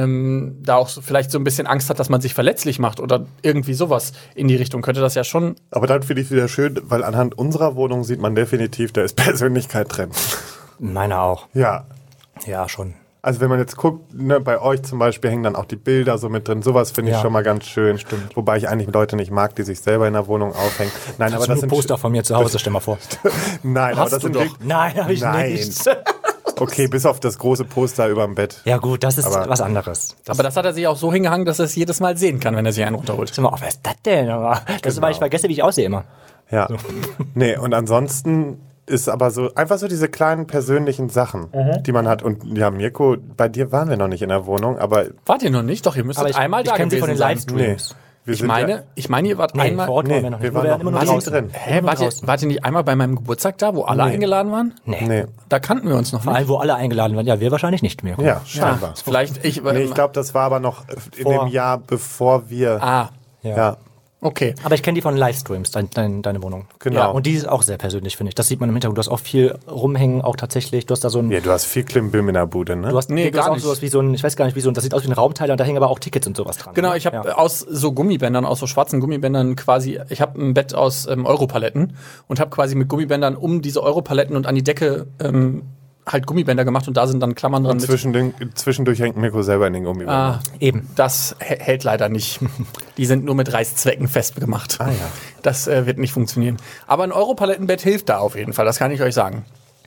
[SPEAKER 3] da auch vielleicht so ein bisschen Angst hat, dass man sich verletzlich macht oder irgendwie sowas in die Richtung könnte das ja schon.
[SPEAKER 2] Aber dann finde ich wieder schön, weil anhand unserer Wohnung sieht man definitiv, da ist Persönlichkeit drin.
[SPEAKER 4] Meine auch.
[SPEAKER 2] Ja.
[SPEAKER 4] Ja, schon.
[SPEAKER 2] Also wenn man jetzt guckt, ne, bei euch zum Beispiel hängen dann auch die Bilder so mit drin. Sowas finde ich
[SPEAKER 4] Ja.
[SPEAKER 2] schon mal ganz schön. Stimmt. Wobei ich eigentlich Leute nicht mag, die sich selber in der Wohnung aufhängen. Nein, aber
[SPEAKER 4] So
[SPEAKER 2] das
[SPEAKER 4] ein
[SPEAKER 2] sind
[SPEAKER 4] Poster von mir zu Hause, stell mal vor.
[SPEAKER 2] Nein, aber das sind wirklich-
[SPEAKER 4] Nein, habe ich
[SPEAKER 2] Nein.
[SPEAKER 4] nicht.
[SPEAKER 2] Okay, bis auf das große Poster über dem Bett.
[SPEAKER 4] Ja gut, das ist
[SPEAKER 2] Aber-
[SPEAKER 4] was anderes.
[SPEAKER 3] Aber das hat er sich auch so hingehangen, dass er es jedes Mal sehen kann, wenn er sich einen runterholt.
[SPEAKER 4] Sag mal, was ist das denn? Aber das ist, weil ich vergesse, wie ich aussehe immer.
[SPEAKER 2] Ja. Nee, und ansonsten ist aber so einfach so diese kleinen persönlichen Sachen, die man hat. Und ja, Mirko, bei dir waren wir noch nicht in der Wohnung, aber
[SPEAKER 3] Wart ihr noch nicht? Doch, ihr müsstet einmal da
[SPEAKER 4] kenn sie
[SPEAKER 3] gewesen
[SPEAKER 4] von den
[SPEAKER 3] sein.
[SPEAKER 4] Livestreams.
[SPEAKER 2] wir
[SPEAKER 3] Ich
[SPEAKER 2] sind
[SPEAKER 3] meine, ihr wart
[SPEAKER 4] Nee,
[SPEAKER 3] einmal.
[SPEAKER 4] vor Ort waren wir noch
[SPEAKER 2] wir
[SPEAKER 4] nicht.
[SPEAKER 2] waren
[SPEAKER 4] waren
[SPEAKER 2] noch
[SPEAKER 4] immer nur
[SPEAKER 2] nicht
[SPEAKER 4] draußen.
[SPEAKER 2] drin.
[SPEAKER 3] Hä, wart ihr nicht einmal bei meinem Geburtstag da, wo alle eingeladen waren?
[SPEAKER 2] Nee.
[SPEAKER 3] Da kannten wir uns noch
[SPEAKER 4] Vor
[SPEAKER 3] nicht.
[SPEAKER 4] allem, wo alle eingeladen waren. Ja, wir wahrscheinlich nicht mehr.
[SPEAKER 2] Ja, scheinbar.
[SPEAKER 3] Vielleicht ich.
[SPEAKER 2] Nee, ich glaube, das war aber noch in
[SPEAKER 4] Vor-
[SPEAKER 2] dem Jahr, bevor wir. Ja.
[SPEAKER 3] Okay.
[SPEAKER 4] Aber ich kenne die von Livestreams, deine Wohnung.
[SPEAKER 2] Genau.
[SPEAKER 4] Ja, und die ist auch sehr persönlich, finde ich. Das sieht man im Hintergrund. Du hast auch viel rumhängen, auch tatsächlich. Du hast da so ein.
[SPEAKER 2] Ja, du hast viel Klimbim in der Bude, ne?
[SPEAKER 4] Du hast,
[SPEAKER 3] Nee,
[SPEAKER 4] du hast
[SPEAKER 3] gar
[SPEAKER 4] auch
[SPEAKER 3] nicht.
[SPEAKER 4] sowas wie so ein, ich weiß gar nicht, wie so ein, das sieht aus wie ein Raumteiler und da hängen aber auch Tickets und sowas dran.
[SPEAKER 3] Genau, ich habe aus so Gummibändern, aus so schwarzen Gummibändern quasi, ich habe ein Bett aus Europaletten und habe quasi mit Gummibändern um diese Europaletten und an die Decke halt Gummibänder gemacht und da sind dann Klammern dran.
[SPEAKER 2] Und zwischendurch hängt Mirko selber in den Gummibändern.
[SPEAKER 4] Eben.
[SPEAKER 3] Das hält leider nicht. Die sind nur mit Reißzwecken festgemacht.
[SPEAKER 2] Ah, ja.
[SPEAKER 3] Das wird nicht funktionieren. Aber ein Europalettenbett hilft da auf jeden Fall, das kann ich euch sagen.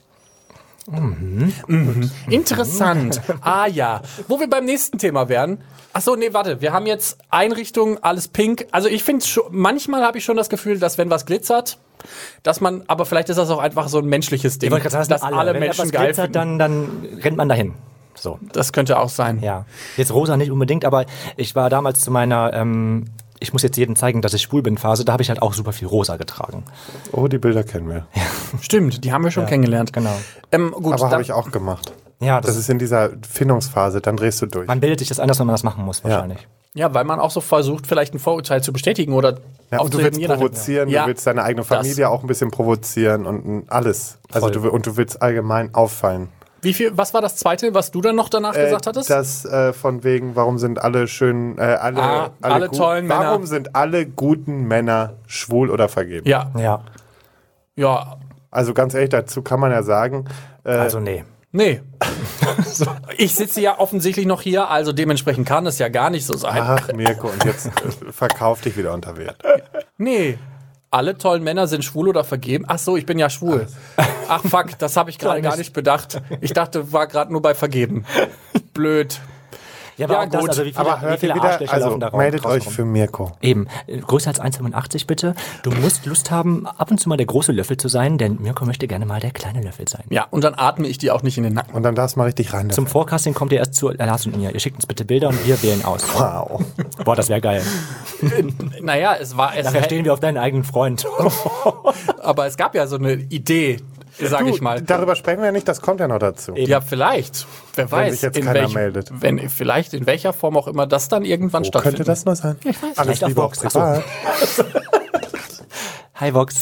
[SPEAKER 3] Interessant. Ah ja. Wo wir beim nächsten Thema wären. Achso, nee, warte. Wir haben jetzt Einrichtung, alles pink. Also ich finde schon, manchmal habe ich schon das Gefühl, dass wenn was glitzert, dass man, aber vielleicht ist das auch einfach so ein menschliches Ding,
[SPEAKER 4] Ich wollte gerade sagen,
[SPEAKER 3] dass alle
[SPEAKER 4] Wenn
[SPEAKER 3] Menschen
[SPEAKER 4] etwas
[SPEAKER 3] geil
[SPEAKER 4] glitzert,
[SPEAKER 3] finden.
[SPEAKER 4] dann rennt man dahin. So.
[SPEAKER 3] Das könnte auch sein.
[SPEAKER 4] Ja. Jetzt rosa nicht unbedingt, aber ich war damals zu meiner, ich muss jetzt jedem zeigen, dass ich schwul bin Phase, da habe ich halt auch super viel rosa getragen.
[SPEAKER 2] Oh, die Bilder kennen wir.
[SPEAKER 3] Stimmt, die haben wir schon kennengelernt.
[SPEAKER 4] Genau.
[SPEAKER 3] Gut,
[SPEAKER 2] Aber
[SPEAKER 3] dann,
[SPEAKER 2] habe ich auch gemacht.
[SPEAKER 4] Ja,
[SPEAKER 2] Das ist in dieser Findungsphase, dann drehst du durch.
[SPEAKER 4] man bildet sich das anders, wenn man das machen muss, wahrscheinlich.
[SPEAKER 3] ja, weil man auch so versucht, vielleicht ein Vorurteil zu bestätigen oder
[SPEAKER 2] Ja, und du willst
[SPEAKER 3] je nachdem.
[SPEAKER 2] provozieren,
[SPEAKER 3] Ja.
[SPEAKER 2] du willst deine eigene Familie auch ein bisschen provozieren und alles. Also
[SPEAKER 4] Voll.
[SPEAKER 2] du willst allgemein auffallen.
[SPEAKER 3] Was war das zweite, was du dann noch danach gesagt hattest?
[SPEAKER 2] Das von wegen, warum sind alle schön, alle
[SPEAKER 3] tollen Männer.
[SPEAKER 2] Warum sind alle guten Männer schwul oder vergeben?
[SPEAKER 3] Ja,
[SPEAKER 4] Ja.
[SPEAKER 3] ja,
[SPEAKER 2] Also ganz ehrlich, dazu kann man ja sagen,
[SPEAKER 4] Also nee.
[SPEAKER 3] nee. Ich sitze ja offensichtlich noch hier, also dementsprechend kann es ja gar nicht so sein.
[SPEAKER 2] ach Mirko, und jetzt verkauf dich wieder unter Wert.
[SPEAKER 3] Nee. Alle tollen Männer sind schwul oder vergeben. Ach so, ich bin ja schwul. Ach fuck, das habe ich gerade gar nicht bedacht. Ich dachte, war gerade nur bei vergeben. Blöd.
[SPEAKER 4] Ja, aber
[SPEAKER 3] Ja,
[SPEAKER 4] auch das,
[SPEAKER 3] gut.
[SPEAKER 4] also wie
[SPEAKER 2] Aber hört ihr
[SPEAKER 4] viele
[SPEAKER 2] wieder,
[SPEAKER 4] Arschlöcher laufen da
[SPEAKER 2] also
[SPEAKER 4] raus?
[SPEAKER 2] meldet euch für Mirko.
[SPEAKER 4] Eben. Größer als 1,85 bitte. Du musst Lust haben, ab und zu mal der große Löffel zu sein, denn Mirko möchte gerne mal der kleine Löffel sein.
[SPEAKER 3] Ja, und dann atme ich dir auch nicht in den Nacken.
[SPEAKER 2] Und dann darfst du mal richtig rein.
[SPEAKER 4] Zum Forecasting kommt ihr erst zu Lars und mir. Ihr schickt uns bitte Bilder und wir wählen aus.
[SPEAKER 2] Wow.
[SPEAKER 4] Boah, das wäre geil.
[SPEAKER 3] Naja, es
[SPEAKER 4] Nachher stehen wir auf deinen eigenen Freund.
[SPEAKER 3] aber es gab ja so eine Idee, sage ich mal.
[SPEAKER 2] Darüber sprechen wir ja nicht, das kommt ja noch dazu.
[SPEAKER 3] Ja, vielleicht. Wer weiß,
[SPEAKER 2] sich jetzt keiner meldet.
[SPEAKER 3] Vielleicht in welcher Form auch immer das dann irgendwann
[SPEAKER 2] Wo
[SPEAKER 3] stattfindet.
[SPEAKER 2] könnte das nur sein? Ich weiß. Alles
[SPEAKER 4] Vielleicht auf
[SPEAKER 2] Liebe auch
[SPEAKER 4] Vox. Ach so.
[SPEAKER 2] privat.
[SPEAKER 4] Hi Vox.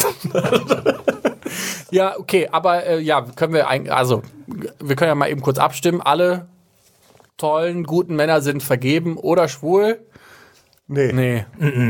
[SPEAKER 3] Ja, okay, aber können wir eigentlich, also wir können ja mal eben kurz abstimmen. Alle tollen, guten Männer sind vergeben oder schwul?
[SPEAKER 2] Nee.
[SPEAKER 3] Nee.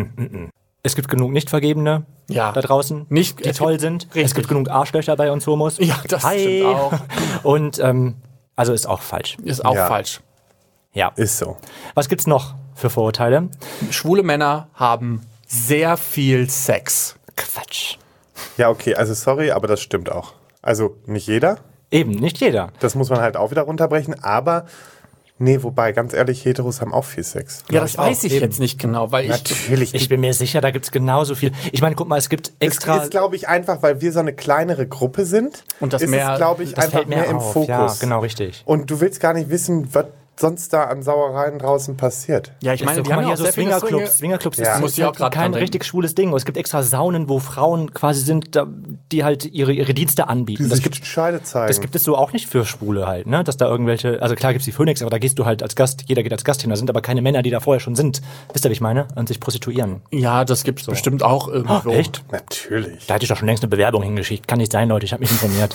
[SPEAKER 4] Es gibt genug Nicht-Vergebene
[SPEAKER 3] Ja.
[SPEAKER 4] da draußen,
[SPEAKER 3] Nicht-
[SPEAKER 4] die
[SPEAKER 3] es
[SPEAKER 4] toll
[SPEAKER 3] gibt-
[SPEAKER 4] sind.
[SPEAKER 3] richtig.
[SPEAKER 4] Es gibt genug Arschlöcher bei uns Homos.
[SPEAKER 3] Ja, das stimmt auch.
[SPEAKER 4] Und also ist auch falsch.
[SPEAKER 3] Ist auch
[SPEAKER 2] Ja.
[SPEAKER 3] falsch.
[SPEAKER 4] Ja.
[SPEAKER 2] Ist so.
[SPEAKER 4] Was gibt's noch für Vorurteile?
[SPEAKER 3] Schwule Männer haben sehr viel Sex.
[SPEAKER 4] Quatsch.
[SPEAKER 2] Ja, okay, also sorry, aber das stimmt auch. Also nicht jeder,
[SPEAKER 4] Eben, nicht jeder.
[SPEAKER 2] das muss man halt auch wieder runterbrechen, aber nee, wobei, ganz ehrlich, Heteros haben auch viel Sex.
[SPEAKER 3] Ja, das
[SPEAKER 4] ich
[SPEAKER 3] weiß
[SPEAKER 4] auch,
[SPEAKER 3] ich
[SPEAKER 4] eben.
[SPEAKER 3] jetzt nicht genau, weil
[SPEAKER 2] Natürlich.
[SPEAKER 4] Ich bin mir sicher, da gibt's genauso viel. Ich meine, guck mal, es gibt extra.
[SPEAKER 2] Es ist, glaube ich, einfach, weil wir so eine kleinere Gruppe sind.
[SPEAKER 3] Und das
[SPEAKER 2] ist
[SPEAKER 3] mehr-
[SPEAKER 2] es, glaube ich,
[SPEAKER 4] das
[SPEAKER 2] einfach
[SPEAKER 4] fällt mir
[SPEAKER 2] mehr im
[SPEAKER 4] auf.
[SPEAKER 2] Fokus.
[SPEAKER 4] Ja, genau, richtig.
[SPEAKER 2] Und du willst gar nicht wissen, was sonst da an Sauereien draußen passiert.
[SPEAKER 3] ja, ich meine,
[SPEAKER 4] so,
[SPEAKER 3] die
[SPEAKER 4] guck
[SPEAKER 3] haben
[SPEAKER 4] mal
[SPEAKER 3] ja
[SPEAKER 4] hier
[SPEAKER 3] auch
[SPEAKER 4] so
[SPEAKER 3] sehr viele
[SPEAKER 4] Swingerclubs. Swingerclubs
[SPEAKER 2] Ja.
[SPEAKER 4] ist
[SPEAKER 3] Muss ich auch grad
[SPEAKER 4] kein
[SPEAKER 3] dran
[SPEAKER 4] richtig schwules Ding. Es gibt extra Saunen, wo Frauen quasi sind, die halt ihre Dienste anbieten. Das gibt
[SPEAKER 2] Scheide zeigen.
[SPEAKER 4] Das gibt es so auch nicht für Schwule halt, ne? Dass da irgendwelche, also klar gibt's die Phoenix, aber da gehst du halt als Gast, jeder geht als Gast hin, da sind aber keine Männer, die da vorher schon sind. Wisst ihr, wie ich meine? Und sich prostituieren.
[SPEAKER 3] Ja, das gibt's bestimmt auch irgendwo.
[SPEAKER 4] Echt?
[SPEAKER 2] Natürlich.
[SPEAKER 4] Da hätte ich doch schon längst eine Bewerbung hingeschickt. Kann nicht sein, Leute, ich habe mich informiert.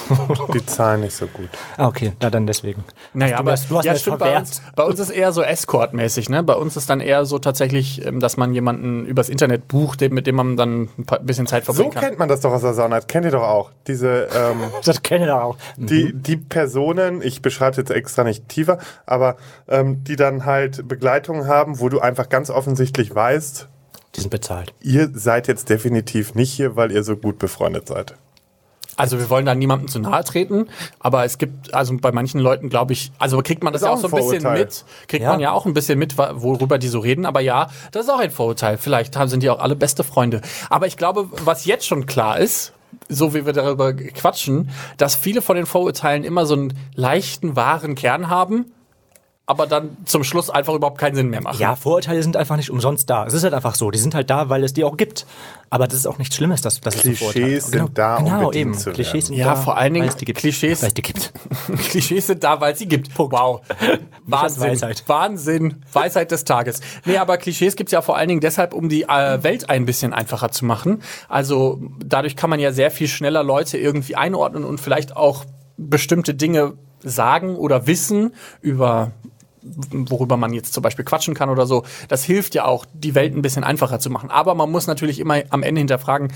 [SPEAKER 2] Die zahlen nicht so gut.
[SPEAKER 4] Ah, okay, dann deswegen.
[SPEAKER 3] Naja, aber
[SPEAKER 4] du hast
[SPEAKER 3] ja,
[SPEAKER 4] mir
[SPEAKER 3] stimmt,
[SPEAKER 4] verwehrt.
[SPEAKER 3] bei uns ist eher so Escort-mäßig, ne? Bei uns ist dann eher so tatsächlich, dass man jemanden übers Internet bucht, mit dem man dann ein bisschen Zeit
[SPEAKER 2] So
[SPEAKER 3] verbringen kann.
[SPEAKER 2] kennt man das doch aus der Sauna. Das kennt ihr doch auch. Diese,
[SPEAKER 4] Das kenne ich doch auch.
[SPEAKER 2] die Personen, ich beschreibe es jetzt extra nicht tiefer, aber die dann halt Begleitung haben, wo du einfach ganz offensichtlich weißt,
[SPEAKER 4] Die sind bezahlt.
[SPEAKER 2] ihr seid jetzt definitiv nicht hier, weil ihr so gut befreundet seid.
[SPEAKER 3] Also wir wollen da niemandem zu nahe treten, aber es gibt, also bei manchen Leuten, glaube ich, also kriegt man das
[SPEAKER 2] Ist
[SPEAKER 3] ja
[SPEAKER 2] auch
[SPEAKER 3] auch so
[SPEAKER 2] ein
[SPEAKER 3] ein bisschen
[SPEAKER 2] Vorurteil.
[SPEAKER 3] mit, kriegt
[SPEAKER 4] Ja.
[SPEAKER 3] man ja auch ein bisschen mit, worüber die so reden, aber ja, das ist auch ein Vorurteil. Vielleicht sind die auch alle beste Freunde. Aber ich glaube, was jetzt schon klar ist, so wie wir darüber quatschen, dass viele von den Vorurteilen immer so einen leichten, wahren Kern haben, aber dann zum Schluss einfach überhaupt keinen Sinn mehr machen.
[SPEAKER 4] Ja, Vorurteile sind einfach nicht umsonst da. Es ist halt einfach so. Die sind halt da, weil es die auch gibt. Aber das ist auch nichts Schlimmes, dass es ein Vorurteil
[SPEAKER 2] Klischees
[SPEAKER 4] ist.
[SPEAKER 2] sind da, um
[SPEAKER 4] genau,
[SPEAKER 2] bedient
[SPEAKER 4] eben.
[SPEAKER 2] zu werden.
[SPEAKER 4] Klischees sind
[SPEAKER 3] Ja,
[SPEAKER 4] da,
[SPEAKER 3] vor allen Dingen
[SPEAKER 4] weil es die gibt.
[SPEAKER 3] Klischees.
[SPEAKER 4] Weil es die gibt.
[SPEAKER 3] Klischees sind da, weil es sie gibt. Wow. Wahnsinn.
[SPEAKER 4] Weisheit.
[SPEAKER 3] Wahnsinn. Weisheit des Tages. Nee, aber Klischees gibt's ja vor allen Dingen deshalb, um die Welt ein bisschen einfacher zu machen. Also dadurch kann man ja sehr viel schneller Leute irgendwie einordnen und vielleicht auch bestimmte Dinge sagen oder wissen über worüber man jetzt zum Beispiel quatschen kann oder so. Das hilft ja auch, die Welt ein bisschen einfacher zu machen. Aber man muss natürlich immer am Ende hinterfragen,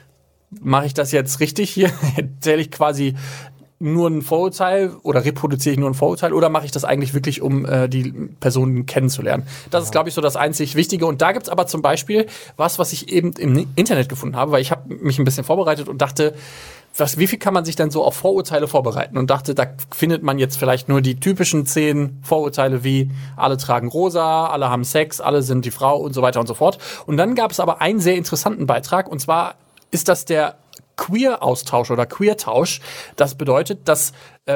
[SPEAKER 3] mache ich das jetzt richtig hier? Erzähle ich quasi nur ein Vorurteil oder reproduziere ich nur ein Vorurteil oder mache ich das eigentlich wirklich, um die Personen kennenzulernen? Das ist, glaube ich, so das einzig Wichtige. Und da gibt's aber zum Beispiel was ich eben im Internet gefunden habe, weil ich habe mich ein bisschen vorbereitet und dachte, wie viel kann man sich denn so auf Vorurteile vorbereiten? Und dachte, da findet man jetzt vielleicht nur die typischen 10 Vorurteile wie alle tragen rosa, alle haben Sex, alle sind die Frau und so weiter und so fort. Und dann gab es aber einen sehr interessanten Beitrag und zwar ist das der Queer-Austausch oder Queer-Tausch. Das bedeutet, dass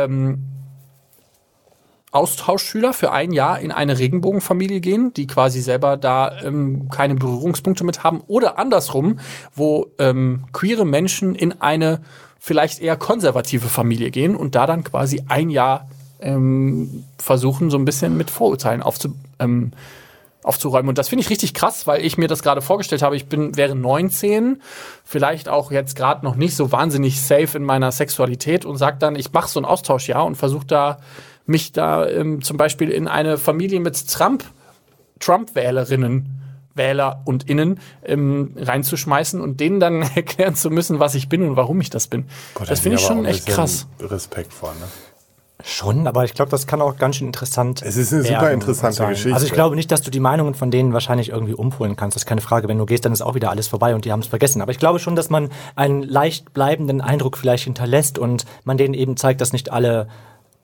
[SPEAKER 3] Austauschschüler für ein Jahr in eine Regenbogenfamilie gehen, die quasi selber da keine Berührungspunkte mit haben. Oder andersrum, wo queere Menschen in eine vielleicht eher konservative Familie gehen und da dann quasi ein Jahr versuchen, so ein bisschen mit Vorurteilen aufzuräumen. Und das finde ich richtig krass, weil ich mir das gerade vorgestellt habe. wäre 19, vielleicht auch jetzt gerade noch nicht so wahnsinnig safe in meiner Sexualität und sage dann, ich mache so ein Austauschjahr und versuche mich da zum Beispiel in eine Familie mit Trump-Wählerinnen, Wähler und Innen reinzuschmeißen und denen dann erklären zu müssen, was ich bin und warum ich das bin. Das finde ich schon echt krass.
[SPEAKER 2] Respekt vor, ne?
[SPEAKER 4] Schon, aber ich glaube, das kann auch ganz schön interessant
[SPEAKER 2] Es ist eine super
[SPEAKER 4] werden
[SPEAKER 2] interessante
[SPEAKER 4] sein.
[SPEAKER 2] Geschichte.
[SPEAKER 4] Also ich glaube nicht, dass du die Meinungen von denen wahrscheinlich irgendwie umholen kannst. Das ist keine Frage. Wenn du gehst, dann ist auch wieder alles vorbei und die haben es vergessen. Aber ich glaube schon, dass man einen leicht bleibenden Eindruck vielleicht hinterlässt und man denen eben zeigt, dass nicht alle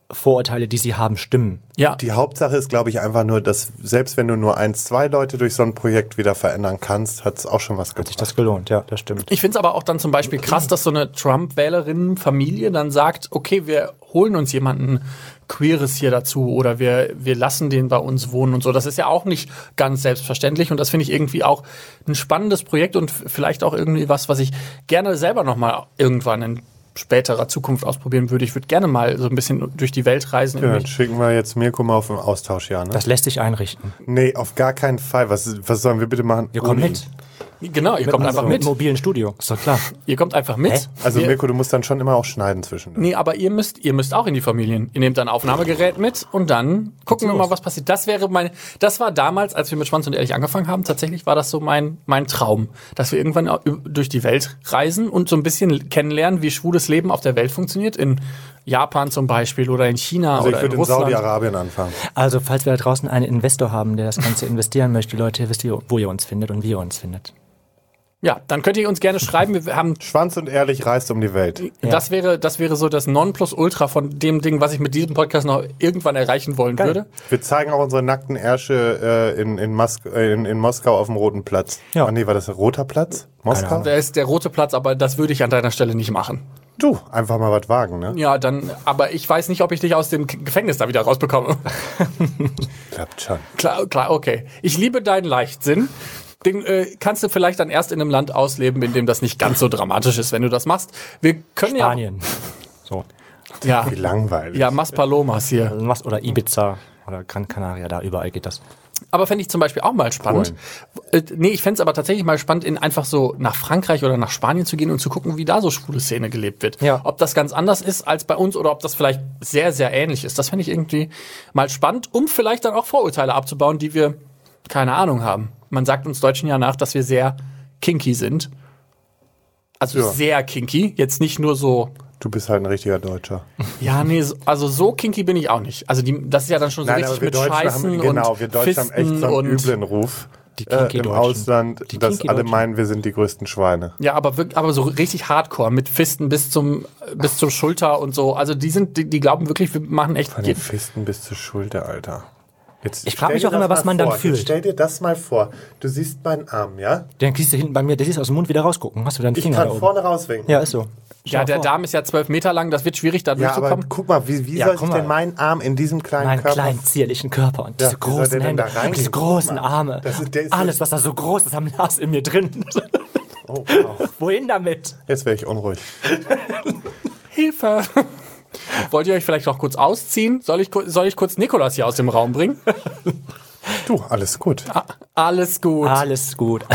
[SPEAKER 4] Vorurteile, die sie haben, stimmen.
[SPEAKER 3] Ja.
[SPEAKER 2] Die Hauptsache ist, glaube ich, einfach nur, dass selbst wenn du nur 1, 2 Leute durch so ein Projekt wieder verändern kannst, hat es auch schon was
[SPEAKER 4] Hat sich
[SPEAKER 2] gebracht.
[SPEAKER 4] das gelohnt, ja, das stimmt.
[SPEAKER 3] Ich finde es aber auch dann zum Beispiel krass, dass so eine Trump-Wählerinnenfamilie dann sagt, okay, wir holen uns jemanden Queeres hier dazu oder wir lassen den bei uns wohnen und so. Das ist ja auch nicht ganz selbstverständlich und das finde ich irgendwie auch ein spannendes Projekt und vielleicht auch irgendwie was ich gerne selber nochmal irgendwann in späterer Zukunft ausprobieren würde. Ich würde gerne mal so ein bisschen durch die Welt reisen.
[SPEAKER 2] Ja, dann schicken wir jetzt Mirko mal auf ein Austauschjahr, ne?
[SPEAKER 4] Das lässt sich einrichten.
[SPEAKER 2] Nee, auf gar keinen Fall. Was sollen wir bitte machen?
[SPEAKER 4] Wir kommen mit.
[SPEAKER 3] Genau, ihr kommt einfach
[SPEAKER 4] Mit
[SPEAKER 3] mit.
[SPEAKER 4] mobilen Studio, ist doch klar.
[SPEAKER 3] Ihr kommt einfach mit.
[SPEAKER 4] Hä?
[SPEAKER 2] Also
[SPEAKER 3] Wir-
[SPEAKER 2] Mirko, du musst dann schon immer auch schneiden zwischendurch.
[SPEAKER 3] Nee, aber ihr müsst auch in die Familien. Ihr nehmt ein Aufnahmegerät mit und dann gucken wir mal, was passiert. Das war damals, als wir mit Schwanz und Ehrlich angefangen haben, tatsächlich war das so mein Traum, dass wir irgendwann durch die Welt reisen und so ein bisschen kennenlernen, wie schwules Leben auf der Welt funktioniert. In Japan zum Beispiel oder in China
[SPEAKER 2] Also ich
[SPEAKER 3] oder in
[SPEAKER 2] würde in
[SPEAKER 3] Russland.
[SPEAKER 2] Saudi-Arabien anfangen.
[SPEAKER 4] Also, falls wir da draußen einen Investor haben, der das Ganze investieren möchte, Leute, wisst ihr, wo ihr uns findet und wie ihr uns findet.
[SPEAKER 3] Ja, dann könnt ihr uns gerne schreiben. Wir haben
[SPEAKER 2] Schwanz und Ehrlich reist um die Welt.
[SPEAKER 3] das wäre so das Nonplusultra von dem Ding, was ich mit diesem Podcast noch irgendwann erreichen wollen würde.
[SPEAKER 2] Wir zeigen auch unsere nackten Ärsche in Moskau auf dem Roten Platz.
[SPEAKER 4] Ja.
[SPEAKER 2] Ah, nee, war das ein roter Platz? Moskau?
[SPEAKER 3] Da ist der rote Platz, aber das würde ich an deiner Stelle nicht machen.
[SPEAKER 2] Du, einfach mal was wagen, ne?
[SPEAKER 3] Ja, aber ich weiß nicht, ob ich dich aus dem Gefängnis da wieder rausbekomme.
[SPEAKER 2] Klappt schon.
[SPEAKER 3] Klar, okay. Ich liebe deinen Leichtsinn. Den kannst du vielleicht dann erst in einem Land ausleben, in dem das nicht ganz so dramatisch ist, wenn du das machst. Wir können
[SPEAKER 4] Spanien. So.
[SPEAKER 3] ja.
[SPEAKER 2] Wie langweilig.
[SPEAKER 3] Ja, Maspalomas hier.
[SPEAKER 4] Also was, oder Ibiza oder Gran Canaria, da überall geht das.
[SPEAKER 3] Aber fände ich zum Beispiel auch mal spannend. Nee, ich fände es aber tatsächlich mal spannend, einfach so nach Frankreich oder nach Spanien zu gehen und zu gucken, wie da so schwule Szene gelebt wird.
[SPEAKER 4] Ja.
[SPEAKER 3] Ob das ganz anders ist als bei uns oder ob das vielleicht sehr, sehr ähnlich ist. Das fände ich irgendwie mal spannend, um vielleicht dann auch Vorurteile abzubauen, die wir, keine Ahnung, haben. Man sagt uns Deutschen ja nach, dass wir sehr kinky sind. Also
[SPEAKER 2] Ja.
[SPEAKER 3] sehr kinky. Jetzt nicht nur so.
[SPEAKER 2] Du bist halt ein richtiger Deutscher.
[SPEAKER 3] Ja, nee, also so kinky bin ich auch nicht. Also das ist ja dann schon so richtig mit Scheißen
[SPEAKER 2] wir
[SPEAKER 3] und
[SPEAKER 2] Deutschen haben echt so einen
[SPEAKER 3] und
[SPEAKER 2] üblen Ruf
[SPEAKER 4] Die kinky
[SPEAKER 2] im
[SPEAKER 4] Deutschen.
[SPEAKER 2] Ausland,
[SPEAKER 4] Die
[SPEAKER 2] dass
[SPEAKER 4] kinky
[SPEAKER 2] alle
[SPEAKER 4] Deutschen.
[SPEAKER 2] meinen, wir sind die größten Schweine.
[SPEAKER 3] ja, aber so richtig hardcore mit Fisten bis zur Schulter und so. Also die glauben wirklich, wir machen echt.
[SPEAKER 2] Von den Fisten bis zur Schulter, Alter. Jetzt
[SPEAKER 4] Ich frag
[SPEAKER 2] stell
[SPEAKER 4] mich
[SPEAKER 2] dir
[SPEAKER 4] auch
[SPEAKER 2] das
[SPEAKER 4] immer, was
[SPEAKER 2] mal
[SPEAKER 4] man dann
[SPEAKER 2] vor.
[SPEAKER 4] fühlt.
[SPEAKER 2] Jetzt stell dir das mal vor. Du siehst meinen Arm, ja?
[SPEAKER 4] Dann kriegst du hinten bei mir, der siehst aus dem Mund wieder rausgucken. Hast du deinen
[SPEAKER 2] Ich
[SPEAKER 4] Finger
[SPEAKER 2] kann
[SPEAKER 4] da oben?
[SPEAKER 2] vorne rauswinken.
[SPEAKER 4] Ja, ist so.
[SPEAKER 3] Ja, der Darm ist ja 12 Meter lang, das wird schwierig, da
[SPEAKER 2] Ja, aber
[SPEAKER 3] durchzukommen.
[SPEAKER 2] guck mal, wie
[SPEAKER 4] Ja,
[SPEAKER 2] soll
[SPEAKER 4] guck
[SPEAKER 2] sich denn
[SPEAKER 4] mal.
[SPEAKER 2] mein Arm in diesem kleinen
[SPEAKER 4] Meinen
[SPEAKER 2] Körper...
[SPEAKER 4] kleinen, zierlichen Körper und
[SPEAKER 2] Ja,
[SPEAKER 4] diese
[SPEAKER 2] wie soll
[SPEAKER 4] großen
[SPEAKER 2] der denn
[SPEAKER 4] Hände
[SPEAKER 2] da reingehen?
[SPEAKER 4] und diese großen
[SPEAKER 2] Guck mal.
[SPEAKER 4] Arme.
[SPEAKER 2] Der ist
[SPEAKER 4] Alles,
[SPEAKER 2] so-
[SPEAKER 4] was da so groß ist, am Lars in mir drin.
[SPEAKER 2] Oh, wow.
[SPEAKER 4] Wohin damit?
[SPEAKER 2] Jetzt wäre ich unruhig.
[SPEAKER 3] Hilfe! Wollt ihr euch vielleicht noch kurz ausziehen? Soll ich kurz Nikolas hier aus dem Raum bringen?
[SPEAKER 2] Du, alles gut.
[SPEAKER 3] Alles gut.
[SPEAKER 4] Alles gut.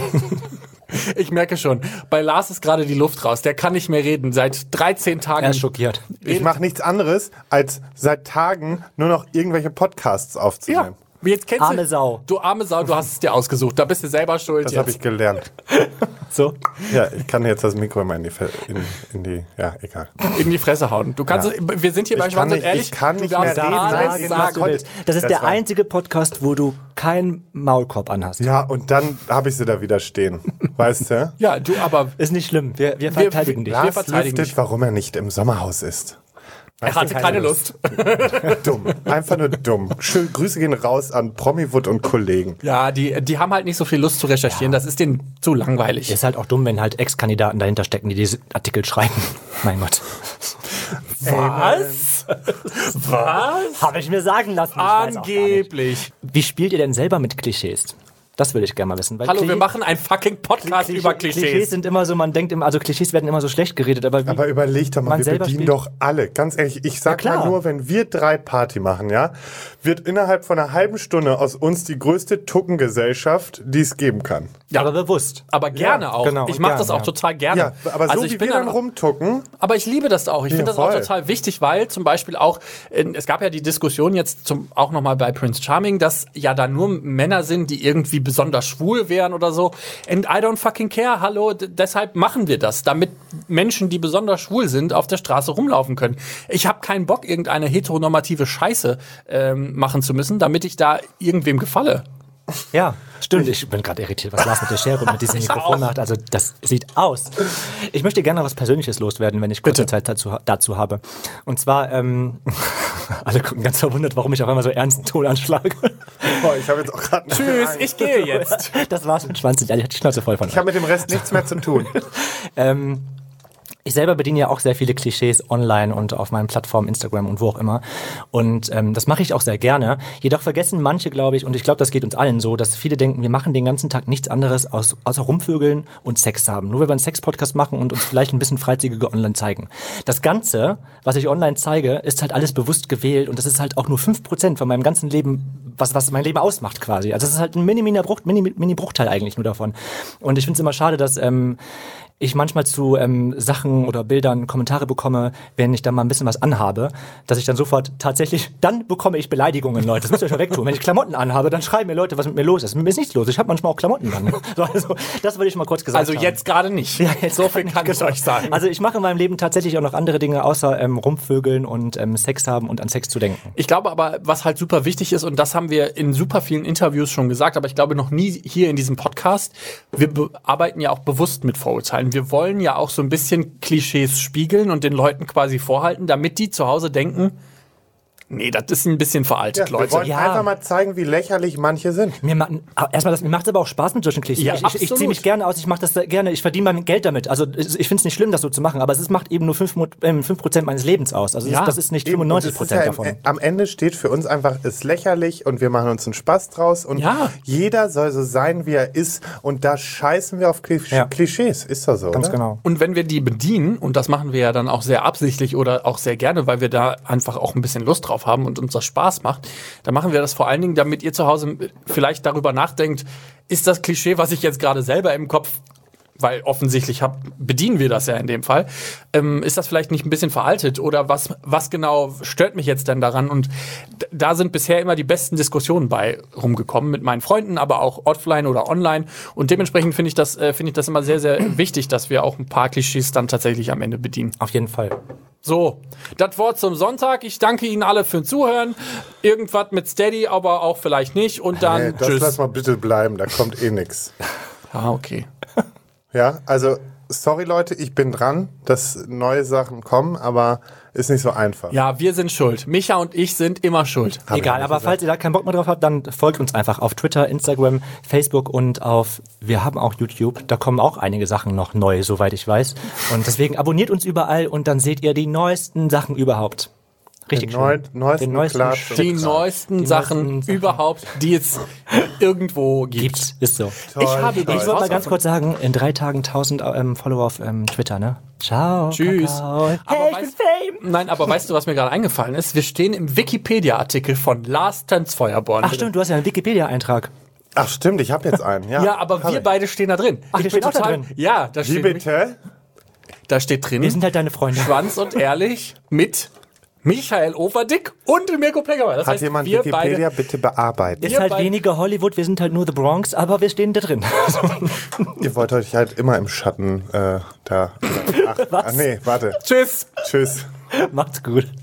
[SPEAKER 3] Ich merke schon, bei Lars ist gerade die Luft raus. Der kann nicht mehr reden. Seit 13 Tagen.
[SPEAKER 4] Er ist schockiert.
[SPEAKER 2] Ich mache nichts anderes, als seit Tagen nur noch irgendwelche Podcasts
[SPEAKER 3] Ja,
[SPEAKER 2] aufzunehmen.
[SPEAKER 3] jetzt kennst
[SPEAKER 4] Arme Sau.
[SPEAKER 3] Du arme Sau, du hast es dir ausgesucht. Da bist du selber schuld.
[SPEAKER 2] Das habe ich gelernt.
[SPEAKER 4] So.
[SPEAKER 2] Ja, ich kann jetzt das Mikro immer in die ja, egal.
[SPEAKER 3] in die Fresse hauen. Du kannst, wir sind hier bei
[SPEAKER 2] Ich kann
[SPEAKER 3] Schwanz und
[SPEAKER 2] nicht-
[SPEAKER 3] Ehrlich.
[SPEAKER 2] ich kann
[SPEAKER 3] du
[SPEAKER 2] nicht
[SPEAKER 3] darfst
[SPEAKER 2] mehr reden,
[SPEAKER 3] alles
[SPEAKER 2] sagen,
[SPEAKER 3] sagen.
[SPEAKER 4] Das ist
[SPEAKER 2] Das
[SPEAKER 4] der
[SPEAKER 2] war-
[SPEAKER 4] einzige Podcast, wo du keinen Maulkorb anhast.
[SPEAKER 2] Ja, und dann habe ich sie da wieder stehen. Weißt du?
[SPEAKER 3] Ja, du, aber
[SPEAKER 4] Ist nicht schlimm. Wir verteidigen dich.
[SPEAKER 3] wir verteidigen
[SPEAKER 2] lüftet,
[SPEAKER 3] dich.
[SPEAKER 2] warum er nicht im Sommerhaus ist.
[SPEAKER 3] Er hatte keine Lust.
[SPEAKER 2] Dumm. Einfach nur dumm. Schön, Grüße gehen raus an Promiwood und Kollegen.
[SPEAKER 3] Ja, die haben halt nicht so viel Lust zu recherchieren. Das ist denen zu langweilig.
[SPEAKER 4] Ist halt auch dumm, wenn halt Ex-Kandidaten dahinter stecken, die diese Artikel schreiben. Mein Gott.
[SPEAKER 3] Was? Was?
[SPEAKER 4] Habe ich mir sagen lassen. Ich weiß auch gar nicht.
[SPEAKER 3] Angeblich.
[SPEAKER 4] Wie spielt ihr denn selber mit Klischees? Das würde ich gerne mal wissen. Weil
[SPEAKER 3] Hallo, wir machen einen fucking Podcast über
[SPEAKER 4] Klischees sind immer so, man denkt immer, also Klischees werden immer so schlecht geredet, aber wie,
[SPEAKER 2] Aber überleg doch mal,
[SPEAKER 4] Man
[SPEAKER 2] wir
[SPEAKER 4] selber
[SPEAKER 2] bedienen
[SPEAKER 4] spielt-
[SPEAKER 2] doch alle. Ganz ehrlich, ich sag
[SPEAKER 4] Ja, klar.
[SPEAKER 2] mal nur, wenn wir 3 Party machen, ja, wird innerhalb von einer halben Stunde aus uns die größte Tuckengesellschaft, die es geben kann.
[SPEAKER 3] Ja.
[SPEAKER 4] aber bewusst.
[SPEAKER 3] Aber gerne auch.
[SPEAKER 4] genau,
[SPEAKER 3] Ich mache
[SPEAKER 4] gerne,
[SPEAKER 3] das auch
[SPEAKER 4] ja.
[SPEAKER 3] total gerne.
[SPEAKER 2] Ja, aber so
[SPEAKER 3] ich
[SPEAKER 2] wie
[SPEAKER 3] bin
[SPEAKER 2] wir dann
[SPEAKER 3] auch-
[SPEAKER 2] rumtucken,
[SPEAKER 3] Aber ich liebe das auch. Ich finde das auch
[SPEAKER 2] voll.
[SPEAKER 3] total wichtig, weil zum Beispiel auch, es gab ja die Diskussion jetzt auch nochmal bei Prince Charming, dass ja da nur Männer sind, die irgendwie besonders schwul wären oder so. And I don't fucking care, hallo, deshalb machen wir das, damit Menschen, die besonders schwul sind, auf der Straße rumlaufen können. Ich habe keinen Bock, irgendeine heteronormative Scheiße machen zu müssen, damit ich da irgendwem gefalle.
[SPEAKER 4] Ja, stimmt. Ich bin gerade irritiert, was Lars mit der Schere und mit diesem Mikrofon macht. Also das sieht aus. Ich möchte gerne was Persönliches loswerden, wenn ich kurze Zeit dazu habe. Und zwar, Alle gucken ganz verwundert, warum ich auf einmal so ernsten Ton anschlage.
[SPEAKER 2] Boah, ich habe jetzt auch gerade
[SPEAKER 3] Tschüss, ich gehe jetzt.
[SPEAKER 4] Das war's mit Schwanz. Ich hatte die Schnauze voll von
[SPEAKER 2] Ich habe mit dem Rest nichts mehr zu tun.
[SPEAKER 4] Ich selber bediene ja auch sehr viele Klischees online und auf meinen Plattformen, Instagram und wo auch immer. Und das mache ich auch sehr gerne. Jedoch vergessen manche, glaube ich, und ich glaube, das geht uns allen so, dass viele denken, wir machen den ganzen Tag nichts anderes außer rumvögeln und Sex haben. Nur weil wir einen Sex-Podcast machen und uns vielleicht ein bisschen freizügiger online zeigen. Das Ganze, was ich online zeige, ist halt alles bewusst gewählt und das ist halt auch nur 5% von meinem ganzen Leben, was mein Leben ausmacht quasi. Also es ist halt ein Mini-Bruchteil eigentlich nur davon. Und ich finde es immer schade, dass ich manchmal zu Sachen oder Bildern Kommentare bekomme, wenn ich dann mal ein bisschen was anhabe, dass ich dann sofort dann bekomme ich Beleidigungen, Leute. Das müsst ihr euch mal wegtun. Wenn ich Klamotten anhabe, dann schreiben mir Leute, was mit mir los ist. Mit mir ist nichts los. Ich habe manchmal auch Klamotten an. Also, das würde ich mal kurz gesagt haben.
[SPEAKER 3] Also jetzt gerade nicht.
[SPEAKER 4] Ja, jetzt
[SPEAKER 3] so viel kann ich euch sagen.
[SPEAKER 4] Also ich mache in meinem Leben tatsächlich auch noch andere Dinge, außer rumvögeln und Sex haben und an Sex zu denken.
[SPEAKER 3] Ich glaube aber, was halt super wichtig ist, und das haben wir in super vielen Interviews schon gesagt, aber ich glaube noch nie hier in diesem Podcast, wir arbeiten ja auch bewusst mit Vorurteilen. Wir wollen ja auch so ein bisschen Klischees spiegeln und den Leuten quasi vorhalten, damit die zu Hause denken, nee, das ist ein bisschen veraltet,
[SPEAKER 2] Wir
[SPEAKER 3] Leute.
[SPEAKER 2] wollen einfach mal zeigen, wie lächerlich manche sind.
[SPEAKER 4] Mir macht es aber auch Spaß mit solchen Klischees.
[SPEAKER 3] Ja,
[SPEAKER 4] ich ziehe mich gerne aus, ich mache das gerne, ich verdiene mein Geld damit. Also ich finde es nicht schlimm, das so zu machen, aber es macht eben nur 5% meines Lebens aus. Also das ist nicht 95% davon.
[SPEAKER 2] Am Ende steht für uns einfach, ist lächerlich und wir machen uns einen Spaß draus und jeder soll so sein, wie er ist und da scheißen wir auf Klischees. Ist doch so,
[SPEAKER 4] Ganz
[SPEAKER 2] oder?
[SPEAKER 4] genau.
[SPEAKER 3] Und wenn wir die bedienen, und das machen wir ja dann auch sehr absichtlich oder auch sehr gerne, weil wir da einfach auch ein bisschen Lust drauf haben und uns das Spaß macht, dann machen wir das vor allen Dingen, damit ihr zu Hause vielleicht darüber nachdenkt, ist das Klischee, was ich jetzt gerade selber im Kopf, weil offensichtlich bedienen wir das ja in dem Fall, ist das vielleicht nicht ein bisschen veraltet oder was genau stört mich jetzt denn daran? Und da sind bisher immer die besten Diskussionen bei rumgekommen mit meinen Freunden, aber auch offline oder online und dementsprechend finde ich das immer sehr, sehr wichtig, dass wir auch ein paar Klischees dann tatsächlich am Ende bedienen.
[SPEAKER 4] Auf jeden Fall.
[SPEAKER 3] So, das Wort zum Sonntag. Ich danke Ihnen alle fürs Zuhören. Irgendwas mit Steady, aber auch vielleicht nicht. Und dann
[SPEAKER 2] Das
[SPEAKER 3] tschüss.
[SPEAKER 2] lass mal bitte bleiben, da kommt eh nix.
[SPEAKER 3] Ah, okay.
[SPEAKER 2] Ja, also sorry Leute, ich bin dran, dass neue Sachen kommen, aber ist nicht so einfach.
[SPEAKER 3] Ja, wir sind schuld. Micha und ich sind immer schuld.
[SPEAKER 4] Egal, aber falls ihr da keinen Bock mehr drauf habt, dann folgt uns einfach auf Twitter, Instagram, Facebook und wir haben auch YouTube. Da kommen auch einige Sachen noch neu, soweit ich weiß. Und deswegen abonniert uns überall und dann seht ihr die neuesten Sachen überhaupt. Richtig schön.
[SPEAKER 2] Neuesten Klatsch.
[SPEAKER 3] Die neuesten Sachen überhaupt, die es irgendwo gibt.
[SPEAKER 4] Ist so.
[SPEAKER 2] Toll,
[SPEAKER 4] Ich wollte mal ganz kurz sagen, in 3 Tagen 1000 Follower auf Twitter, ne? Ciao.
[SPEAKER 3] Tschüss.
[SPEAKER 4] Kakao.
[SPEAKER 3] Aber
[SPEAKER 4] Hey, ich bin Fame.
[SPEAKER 3] Nein, aber weißt du, was mir gerade eingefallen ist? Wir stehen im Wikipedia-Artikel von Lars Tanzfeuerborn.
[SPEAKER 4] Ach stimmt, du hast ja einen Wikipedia-Eintrag.
[SPEAKER 2] Ach stimmt, ich habe jetzt einen. Ja,
[SPEAKER 3] aber wir beide stehen da drin.
[SPEAKER 4] Ach, wir stehen auch da drin?
[SPEAKER 3] Ja, da
[SPEAKER 2] Wie
[SPEAKER 3] steht,
[SPEAKER 2] bitte?
[SPEAKER 3] da steht drin,
[SPEAKER 4] Wir sind halt deine Freunde.
[SPEAKER 3] Schwanz und ehrlich mit Michael Overdick und Mirko Pleggemer. Das
[SPEAKER 2] Hat
[SPEAKER 3] heißt,
[SPEAKER 2] jemand
[SPEAKER 3] wir
[SPEAKER 2] Wikipedia
[SPEAKER 3] beide,
[SPEAKER 2] bitte bearbeiten?
[SPEAKER 4] Ist halt
[SPEAKER 3] beide-
[SPEAKER 4] weniger Hollywood, wir sind halt nur The Bronx, aber wir stehen da drin.
[SPEAKER 2] Ihr wollt euch halt immer im Schatten da. Ach nee, warte.
[SPEAKER 3] Tschüss.
[SPEAKER 2] Tschüss.
[SPEAKER 4] Macht's gut.